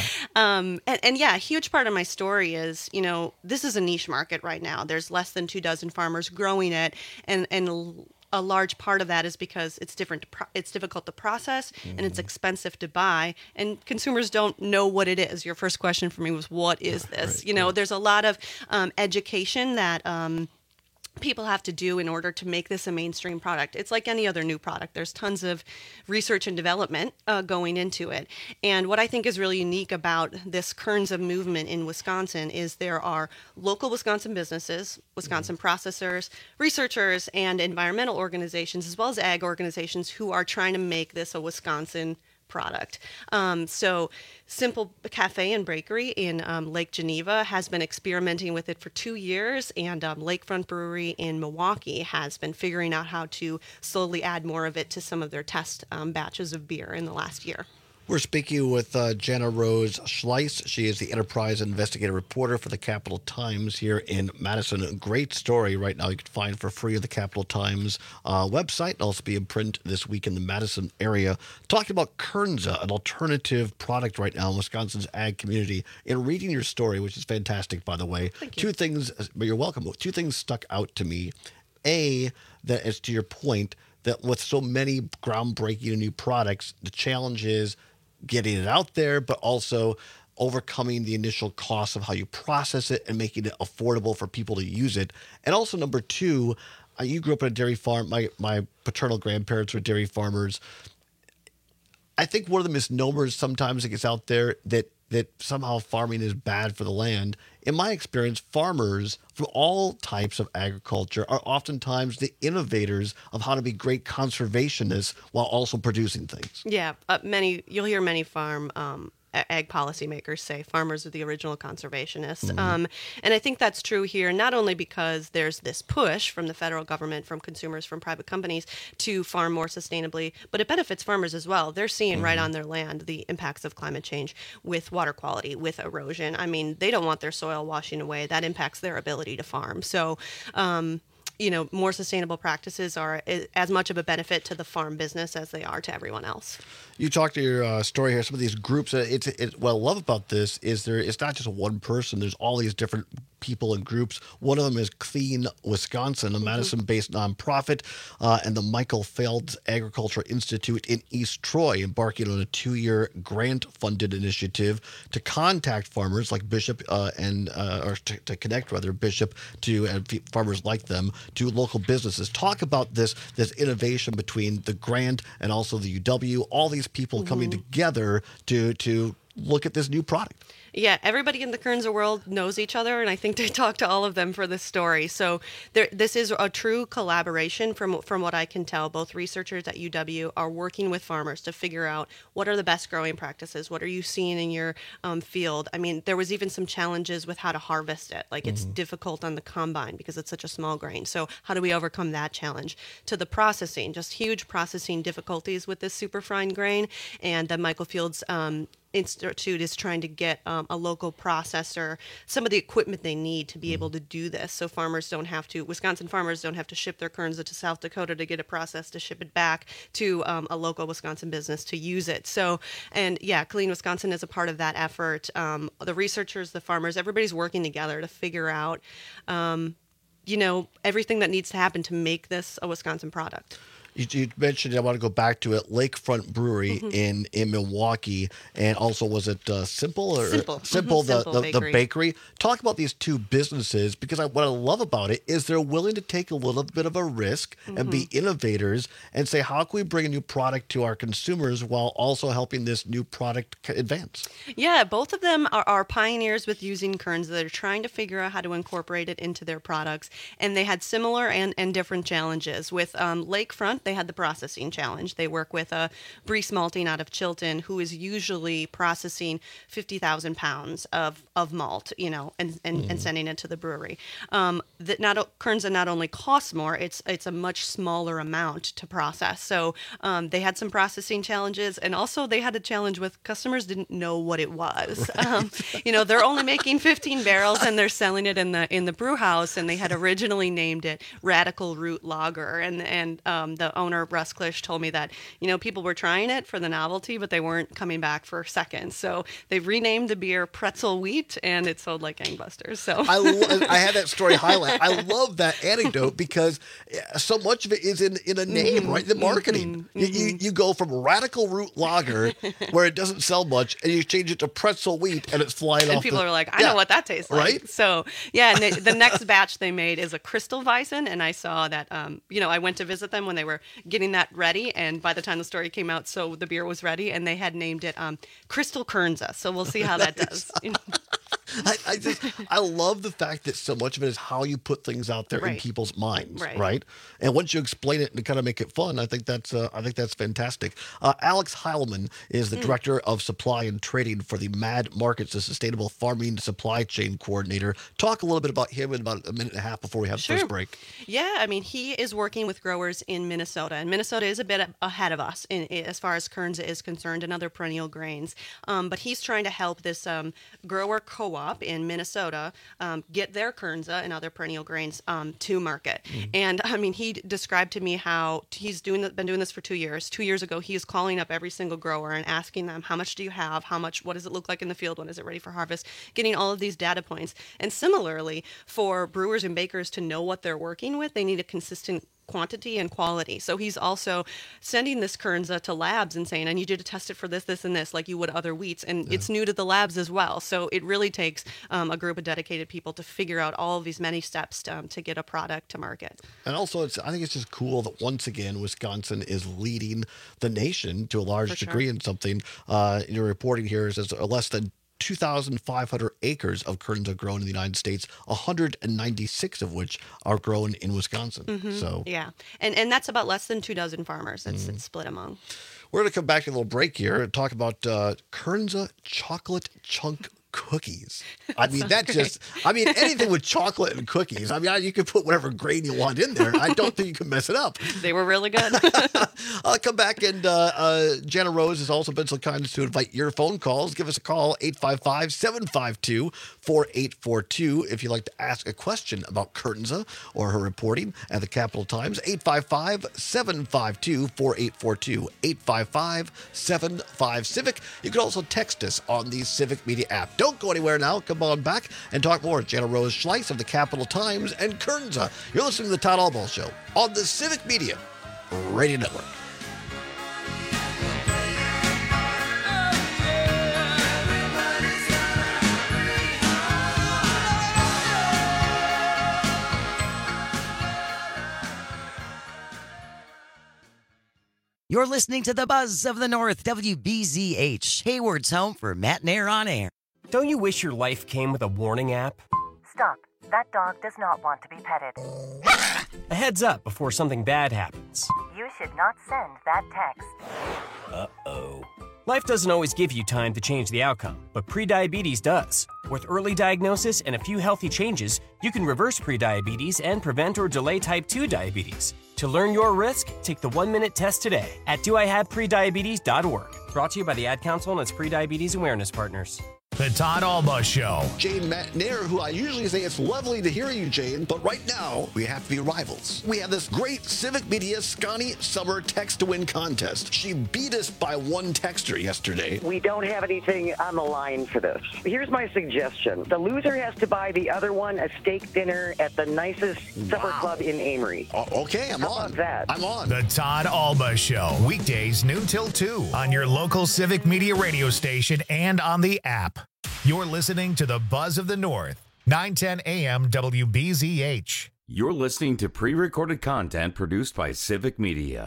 A huge part of my story is, this is a niche market right now. There's less than 24 farmers growing it, and a large part of that is because it's difficult to process and it's expensive to buy, and consumers don't know what it is. Your first question for me was, what is this? Right. There's a lot of education that people have to do in order to make this a mainstream product. It's like any other new product. There's tons of research and development going into it. And what I think is really unique about this Kernza movement in Wisconsin is there are local Wisconsin businesses, Wisconsin processors, researchers, and environmental organizations, as well as ag organizations, who are trying to make this a Wisconsin product. So Simple Cafe and Bakery in Lake Geneva has been experimenting with it for 2 years, and Lakefront Brewery in Milwaukee has been figuring out how to slowly add more of it to some of their test batches of beer in the last year. We're speaking with Jana Rose Schleiss. She is the enterprise investigative reporter for the Capital Times here in Madison. A great story right now you can find for free on the Capital Times website. It'll also be in print this week in the Madison area. Talking about Kernza, an alternative product right now in Wisconsin's ag community. In reading your story, which is fantastic, by the way, two things, but you're welcome. Two things stuck out to me. A, that as to your point, that with so many groundbreaking new products, the challenge is getting it out there, but also overcoming the initial cost of how you process it and making it affordable for people to use it. And also, number two, you grew up on a dairy farm. My paternal grandparents were dairy farmers. I think one of the misnomers sometimes that gets out there that somehow farming is bad for the land. In my experience, farmers from all types of agriculture are oftentimes the innovators of how to be great conservationists while also producing things. Yeah, you'll hear many farm ag policymakers say farmers are the original conservationists. And I think that's true here, not only because there's this push from the federal government, from consumers, from private companies to farm more sustainably, but it benefits farmers as well. They're seeing right on their land the impacts of climate change with water quality, with erosion. I mean, they don't want their soil washing away. That impacts their ability to farm. So, more sustainable practices are as much of a benefit to the farm business as they are to everyone else. You talked to your story here. Some of these groups. What I love about this is it's not just one person. There's all these different people and groups. One of them is Clean Wisconsin, a Madison-based nonprofit, and the Michael Phelps Agriculture Institute in East Troy, embarking on a 2-year grant-funded initiative to contact farmers like Bishop or to connect Bishop to and farmers like them to local businesses. Talk about this innovation between the grant and also the UW. All these people coming together to look at this new product. Yeah, everybody in the Kernza world knows each other, and I think they talk to all of them for this story. So this is a true collaboration from what I can tell. Both researchers at UW are working with farmers to figure out what are the best growing practices, what are you seeing in your field. I mean, there was even some challenges with how to harvest it. Like it's difficult on the combine because it's such a small grain. So how do we overcome that challenge? To the processing, just huge processing difficulties with this super fine grain, and the Michael Fields Institute is trying to get a local processor some of the equipment they need to be able to do this, so Wisconsin farmers don't have to ship their Kernza to South Dakota to get it processed to ship it back to a local Wisconsin business to use it. So, and yeah, Clean Wisconsin is a part of that effort. The researchers, the farmers, everybody's working together to figure out, everything that needs to happen to make this a Wisconsin product. You mentioned, I want to go back to it, Lakefront Brewery in Milwaukee, and also was it Simple? Simple, the bakery. Talk about these two businesses, because what I love about it is they're willing to take a little bit of a risk and be innovators and say, how can we bring a new product to our consumers while also helping this new product advance? Yeah, both of them are pioneers with using Kernza. They're trying to figure out how to incorporate it into their products, and they had similar and different challenges. With Lakefront, they had the processing challenge. They work with a Brees Malting out of Chilton, who is usually processing 50,000 pounds of malt, and sending it to the brewery. Kernza not only costs more, it's a much smaller amount to process. So they had some processing challenges, and also they had a challenge with customers didn't know what it was. They're only making 15 barrels and they're selling it in the brew house, and they had originally named it Radical Root Lager, and the owner, Russ Klisch, told me that, people were trying it for the novelty, but they weren't coming back for seconds. So they've renamed the beer Pretzel Wheat, and it sold like gangbusters. So I had that story highlight. I love that anecdote because so much of it is in a name, right? The marketing. You go from Radical Root Lager, where it doesn't sell much, and you change it to Pretzel Wheat, and it's flying off. And people are like, I know what that tastes like. Right? So, yeah, and the next batch they made is a Crystal Weizen, and I saw that, I went to visit them when they were getting that ready, and by the time the story came out, so the beer was ready, and they had named it Crystal Kernza. So we'll see how that does. I love the fact that so much of it is how you put things out there in people's minds, right? And once you explain it and kind of make it fun, I think that's fantastic. Alex Heilman is the director of supply and trading for the MAD Markets, the Sustainable Farming Supply Chain Coordinator. Talk a little bit about him in about a minute and a half before we have the first break. Yeah, I mean, he is working with growers in Minnesota, and Minnesota is a bit ahead of us as far as Kernza is concerned and other perennial grains. But he's trying to help this grower co-op in Minnesota get their Kernza and other perennial grains to market. And I mean, he described to me how he's been doing this for 2 years. 2 years ago, he is calling up every single grower and asking them, how much do you have? What does it look like in the field? When is it ready for harvest? Getting all of these data points. And similarly, for brewers and bakers to know what they're working with, they need a consistent quantity and quality. So he's also sending this Kernza to labs and saying, I need you to test it for this, this, and this, like you would other wheats. And it's new to the labs as well. So it really takes a group of dedicated people to figure out all of these many steps to get a product to market. And also, I think it's just cool that once again, Wisconsin is leading the nation to a large degree in something. Your reporting here says less than 2,500 acres of Kernza grown in the United States, 196 of which are grown in Wisconsin. So yeah, and that's about less than 2 dozen farmers. It's split among. We're going to come back to a little break here and talk about Kernza chocolate chunk cookies. I mean, anything with chocolate and cookies. I mean, you can put whatever grain you want in there. I don't think you can mess it up. They were really good. I'll come back, and Jana Rose has also been so kind as to invite your phone calls. Give us a call, 855-752-4842, if you'd like to ask a question about Kernza or her reporting at the Capital Times. 855-752-4842, 855-75-CIVIC. You can also text us on the Civic Media app. Don't go anywhere now. Come on back and talk more. Jana Rose Schleiss of the Capital Times and Kernza. You're listening to the Todd Albaugh Show on the Civic Media Radio Network. You're listening to the Buzz of the North, WBZH, Hayward's home for Matt and Air on Air. Don't you wish your life came with a warning app? Stop. That dog does not want to be petted. A heads up before something bad happens. You should not send that text. Uh-oh. Life doesn't always give you time to change the outcome, but prediabetes does. With early diagnosis and a few healthy changes, you can reverse prediabetes and prevent or delay type 2 diabetes. To learn your risk, take the 1-minute test today at doihaveprediabetes.org. Brought to you by the Ad Council and its prediabetes awareness partners. The Todd Albaugh Show. Jane McNair, who I usually say it's lovely to hear you, Jane, but right now we have to be rivals. We have this great Civic Media Scotty Summer Text to Win contest. She beat us by one texter yesterday. We don't have anything on the line for this. Here's my suggestion. The loser has to buy the other one a steak dinner at the nicest supper club in Amory. Okay, I'm on. How about that? I'm on. The Todd Albaugh Show. Weekdays noon till 2 on your local Civic Media radio station and on the app. You're listening to the Buzz of the North, 910 AM WBZH. You're listening to pre-recorded content produced by Civic Media.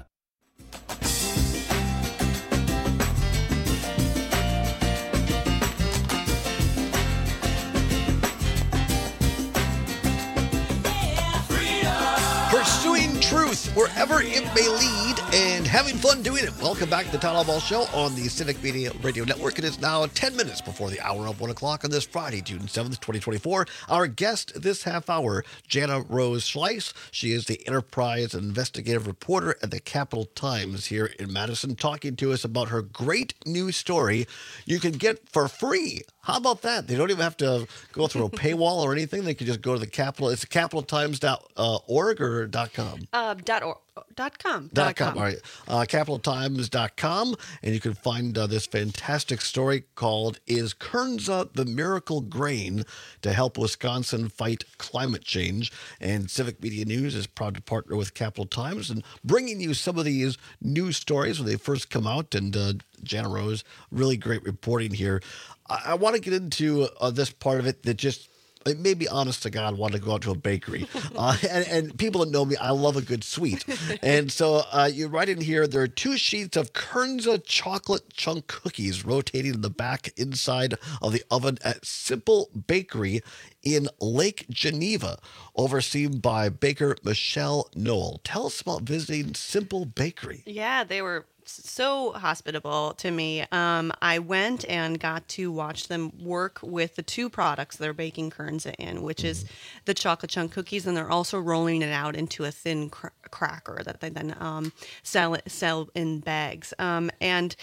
Pursuing truth wherever it may lead and having fun doing it. Welcome back to the Todd Albaugh Show on the Civic Media Radio Network. It is now 10 minutes before the hour of 1 o'clock on this Friday, June 7th, 2024. Our guest this half hour, Jana Rose Schleiss. She is the enterprise investigative reporter at the Capital Times here in Madison, talking to us about her great new story you can get for free. How about that? They don't even have to go through a paywall or anything. They can just go to the Capital. It's capitaltimes.org or .com? .com. All right. Capitaltimes.com. And you can find this fantastic story called Is Kernza the Miracle Grain to Help Wisconsin Fight Climate Change? And Civic Media News is proud to partner with Capital Times and bringing you some of these news stories when they first come out. And Jana Rose, really great reporting here. I want to get into this part of it that just maybe honest to God, want to go out to a bakery. And people that know me, I love a good sweet. And so you write in here, there are 2 sheets of Kernza chocolate chunk cookies rotating in the back inside of the oven at Simple Bakery in Lake Geneva, overseen by baker Michelle Noel. Tell us about visiting Simple Bakery. Yeah, they were so hospitable to me. I went and got to watch them work with the 2 products they're baking Kernza in, which is the chocolate chunk cookies, and they're also rolling it out into a thin cracker that they then sell in bags. And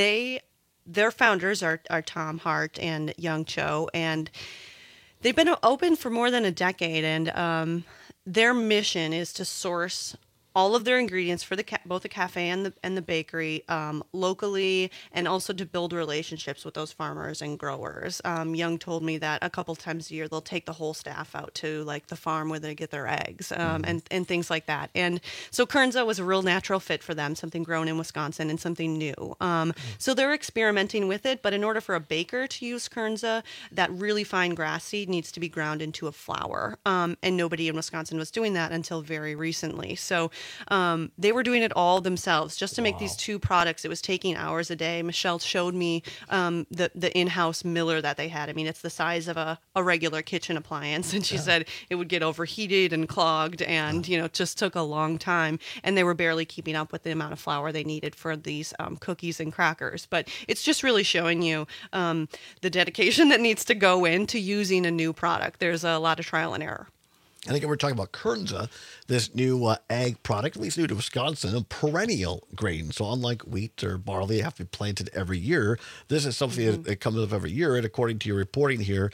their founders are Tom Hart and Young Cho, and they've been open for more than a decade, and their mission is to source all of their ingredients for both the cafe and the bakery locally, and also to build relationships with those farmers and growers. Young told me that a couple times a year they'll take the whole staff out to like the farm where they get their eggs and things like that. And so Kernza was a real natural fit for them, something grown in Wisconsin and something new. So they're experimenting with it, but in order for a baker to use Kernza, that really fine grass seed needs to be ground into a flour. And nobody in Wisconsin was doing that until very recently. So they were doing it all themselves just to make these 2 products. It was taking hours a day. Michelle showed me the in-house miller that they had. I mean, it's the size of a regular kitchen appliance. And she said it would get overheated and clogged and, it just took a long time. And they were barely keeping up with the amount of flour they needed for these cookies and crackers. But it's just really showing you the dedication that needs to go into using a new product. There's a lot of trial and error. And again, we're talking about Kernza, this new ag product, at least new to Wisconsin, a perennial grain. So unlike wheat or barley, they have to be planted every year. This is something that comes up every year. And according to your reporting here,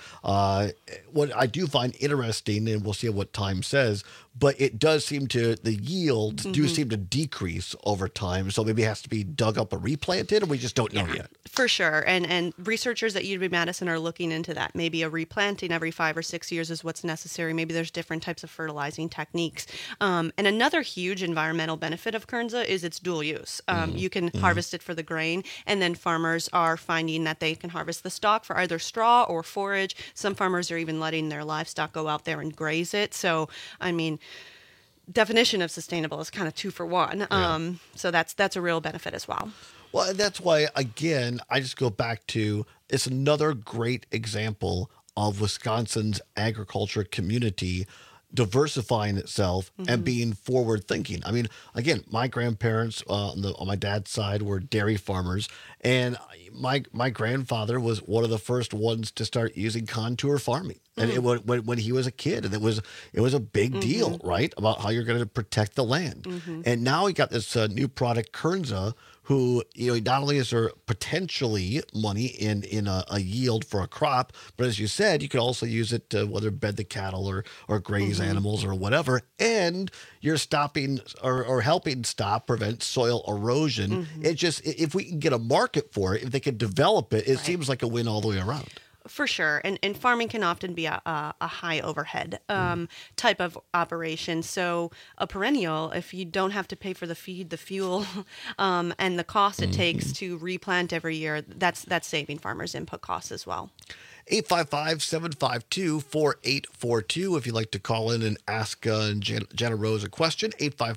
what I do find interesting, and we'll see what time says, but it does seem to, the yields do seem to decrease over time. So maybe it has to be dug up or replanted, or we just don't know yet. For sure. And researchers at UW-Madison are looking into that. Maybe a replanting every 5 or 6 years is what's necessary. Maybe there's different types of fertilizing techniques. And another huge environmental benefit of Kernza is its dual use. You can harvest it for the grain, and then farmers are finding that they can harvest the stalk for either straw or forage. Some farmers are even letting their livestock go out there and graze it. So, I mean, definition of sustainable is kind of 2 for 1. So that's a real benefit as well. Well, that's why, again, I just go back to, it's another great example of Wisconsin's agriculture community diversifying itself and being forward thinking. I mean, again, my grandparents on my dad's side were dairy farmers, and my grandfather was one of the first ones to start using contour farming. And when he was a kid, and it was a big deal, right, about how you're going to protect the land. And now we got this new product, Kernza, who, not only is there potentially money in a yield for a crop, but as you said, you could also use it to whether bed the cattle or graze animals or whatever, and you're stopping or helping prevent soil erosion. It just, if we can get a market for it, if they can develop it, it seems like a win all the way around. For sure. And farming can often be a high overhead type of operation. So a perennial, if you don't have to pay for the feed, the fuel, and the cost it takes to replant every year, that's saving farmers input costs as well. 855-752-4842 if you'd like to call in and ask Jenna Rose a question.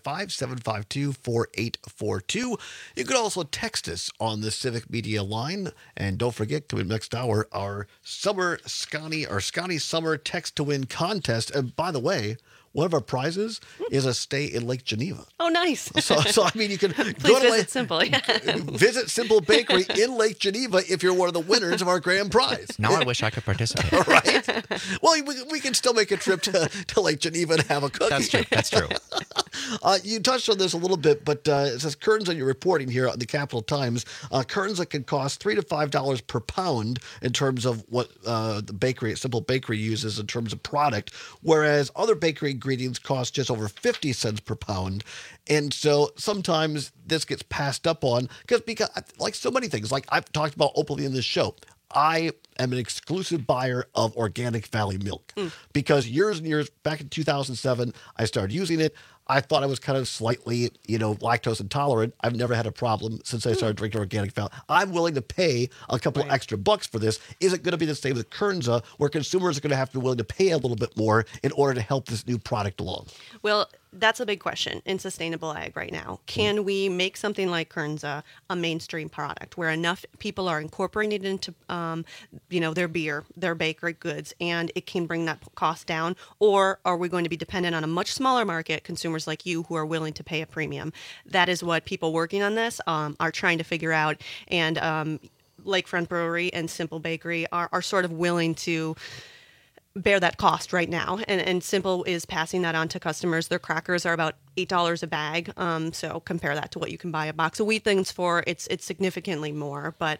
855-752-4842. You could also text us on the Civic Media line. And don't forget, coming next hour, our Scotty Summer Text to Win contest. And by the way, one of our prizes is a stay in Lake Geneva. Oh, nice. So I mean, you can go to visit Simple. Visit Simple Bakery in Lake Geneva if you're one of the winners of our grand prize. Now I wish I could participate. Right? Well, we can still make a trip to Lake Geneva and have a cookie. That's true. You touched on this a little bit, but it says Kernza, you're reporting here on the Capital Times, Kernza can cost $3 to $5 per pound in terms of what the bakery, Simple Bakery, uses in terms of product, whereas other bakery ingredients cost just over 50 cents per pound. And so sometimes this gets passed up on because like so many things, like I've talked about openly in this show, I am an exclusive buyer of Organic Valley milk because years and years back in 2007, I started using it. I thought I was kind of slightly, lactose intolerant. I've never had a problem since I started drinking organic milk. I'm willing to pay a couple extra bucks for this. Is it going to be the same with Kernza, where consumers are going to have to be willing to pay a little bit more in order to help this new product along? Well, that's a big question in sustainable ag right now. Can we make something like Kernza a mainstream product where enough people are incorporating it into, their beer, their bakery goods, and it can bring that cost down? Or are we going to be dependent on a much smaller market, consumers like you who are willing to pay a premium? That is what people working on this are trying to figure out. And Lakefront Brewery and Simple Bakery are sort of willing to bear that cost right now, and Simple is passing that on to customers. Their crackers are about $8 a bag, so compare that to what you can buy a box of wheat thins for. It's significantly more, but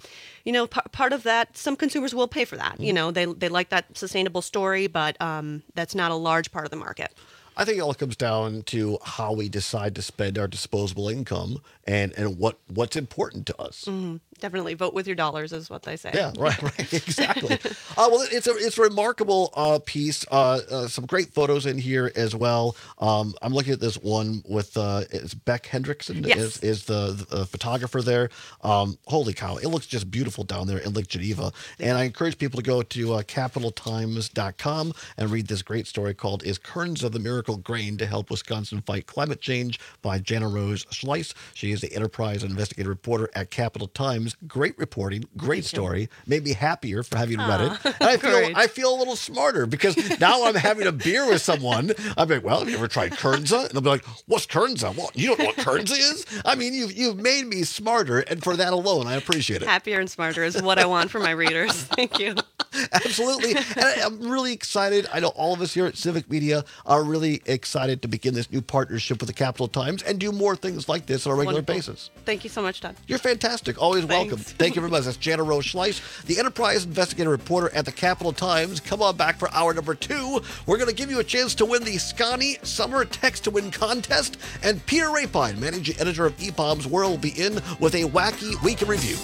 part of that, some consumers will pay for that. They like that sustainable story, but that's not a large part of the market. I think it all comes down to how we decide to spend our disposable income and what's important to us. Mm-hmm. Definitely vote with your dollars is what they say. Yeah, right, exactly. Well, it's a remarkable piece. Some great photos in here as well. I'm looking at this one with it's Beck Hendrickson is the photographer there. Holy cow, it looks just beautiful down there in Lake Geneva. And I encourage people to go to capitaltimes.com and read this great story called "Is Kernza the Miracle Grain to Help Wisconsin Fight Climate Change?" by Jana Rose Schleiss. She is the enterprise and investigative reporter at Capital Times. Great reporting, great story. Made me happier for having read it. And I feel a little smarter because now I'm having a beer with someone. I'm like, well, have you ever tried Kernza? And they'll be like, what's Kernza? Well, you don't know what Kernza is? I mean, you've made me smarter, and for that alone, I appreciate it. Happier and smarter is what I want for my readers. Thank you. Absolutely. And I'm really excited. I know all of us here at Civic Media are really excited to begin this new partnership with the Capital Times and do more things like this on a regular basis. Thank you so much, Todd. You're fantastic. Always welcome. Thank you very much. That's Jana Rose Schleiss, the enterprise investigative reporter at the Capital Times. Come on back for hour number 2. We're going to give you a chance to win the Scotty Summer Text to Win contest. And Peter Rapine, managing editor of EPOM's World, will be in with a wacky week in review.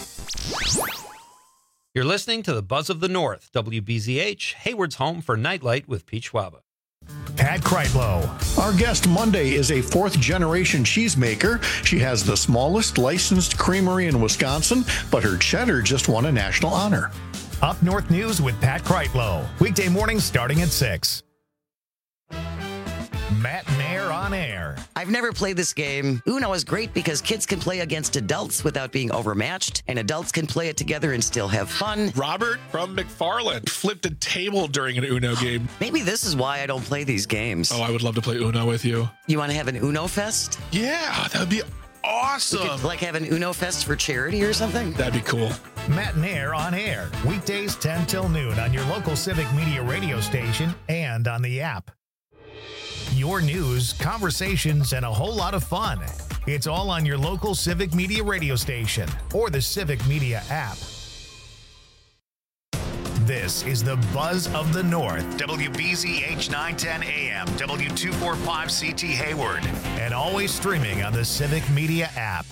You're listening to the Buzz of the North, WBZH, Hayward's home for Nightlight with Pete Schwaba. Pat Kreitlow. Our guest Monday is a fourth-generation cheesemaker. She has the smallest licensed creamery in Wisconsin, but her cheddar just won a national honor. Up North News with Pat Kreitlow. Weekday mornings starting at 6. Matt Nair on air. I've never played this game. Uno is great because kids can play against adults without being overmatched, and adults can play it together and still have fun. Robert from McFarland flipped a table during an Uno game. Maybe this is why I don't play these games. Oh, I would love to play Uno with you. You want to have an Uno Fest? Yeah, that would be awesome. We could, have an Uno Fest for charity or something? That'd be cool. Matt Nair on air. Weekdays 10 till noon on your local Civic Media radio station and on the app. Your news, conversations, and a whole lot of fun. It's all on your local Civic Media radio station or the Civic Media app. This is the Buzz of the North, WBZH 910 AM, W245 CT Hayward, and always streaming on the Civic Media app.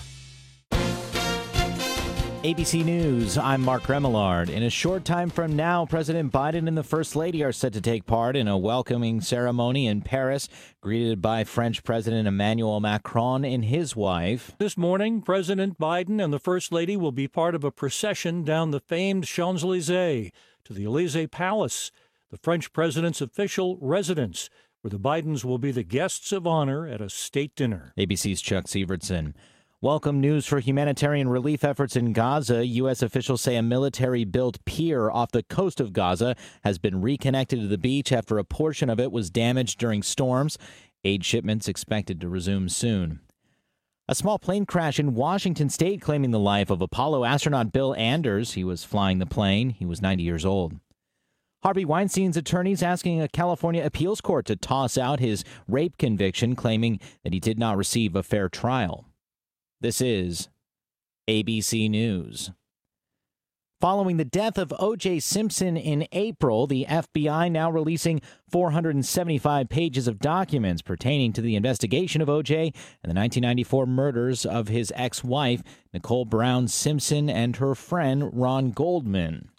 ABC News, I'm Mark Remillard. In a short time from now, President Biden and the First Lady are set to take part in a welcoming ceremony in Paris, greeted by French President Emmanuel Macron and his wife. This morning, President Biden and the First Lady will be part of a procession down the famed Champs-Élysées to the Élysée Palace, the French president's official residence, where the Bidens will be the guests of honor at a state dinner. ABC's Chuck Sievertson. Welcome news for humanitarian relief efforts in Gaza. U.S. officials say a military-built pier off the coast of Gaza has been reconnected to the beach after a portion of it was damaged during storms. Aid shipments expected to resume soon. A small plane crash in Washington state claiming the life of Apollo astronaut Bill Anders. He was flying the plane. He was 90 years old. Harvey Weinstein's attorneys asking a California appeals court to toss out his rape conviction, claiming that he did not receive a fair trial. This is ABC News. Following the death of O.J. Simpson in April, the FBI now releasing 475 pages of documents pertaining to the investigation of O.J. and the 1994 murders of his ex-wife, Nicole Brown Simpson, and her friend, Ron Goldman.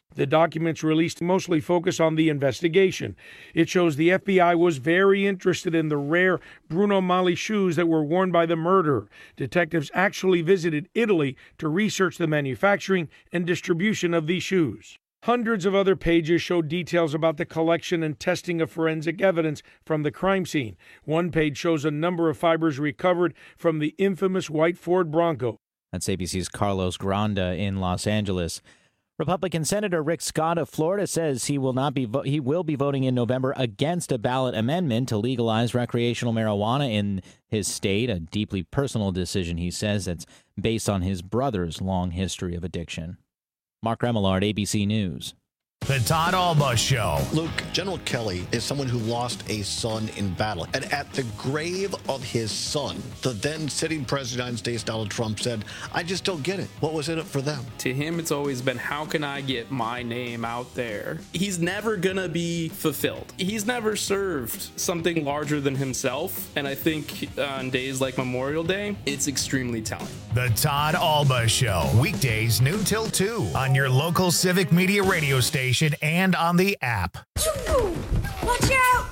The documents released mostly focus on the investigation. It shows the FBI was very interested in the rare Bruno Magli shoes that were worn by the murderer. Detectives actually visited Italy to research the manufacturing and distribution of these shoes. Hundreds of other pages show details about the collection and testing of forensic evidence from the crime scene. One page shows a number of fibers recovered from the infamous white Ford Bronco. That's ABC's Carlos Granda in Los Angeles. Republican Senator Rick Scott of Florida says he will be voting in November against a ballot amendment to legalize recreational marijuana in his state, a deeply personal decision, he says, that's based on his brother's long history of addiction. Mark Remillard, ABC News. The Todd Alba Show. Luke, General Kelly is someone who lost a son in battle. And at the grave of his son, the then sitting President of the United States, Donald Trump, said, I just don't get it. What was in it for them? To him, it's always been, how can I get my name out there? He's never going to be fulfilled. He's never served something larger than himself. And I think on days like Memorial Day, it's extremely telling. The Todd Alba Show. Weekdays noon till 2 on your local Civic Media radio station and on the app. Watch out!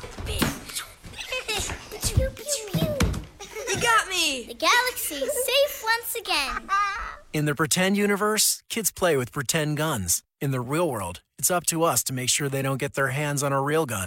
You got me! The galaxy's safe once again. In the pretend universe, kids play with pretend guns. In the real world, it's up to us to make sure they don't get their hands on a real gun.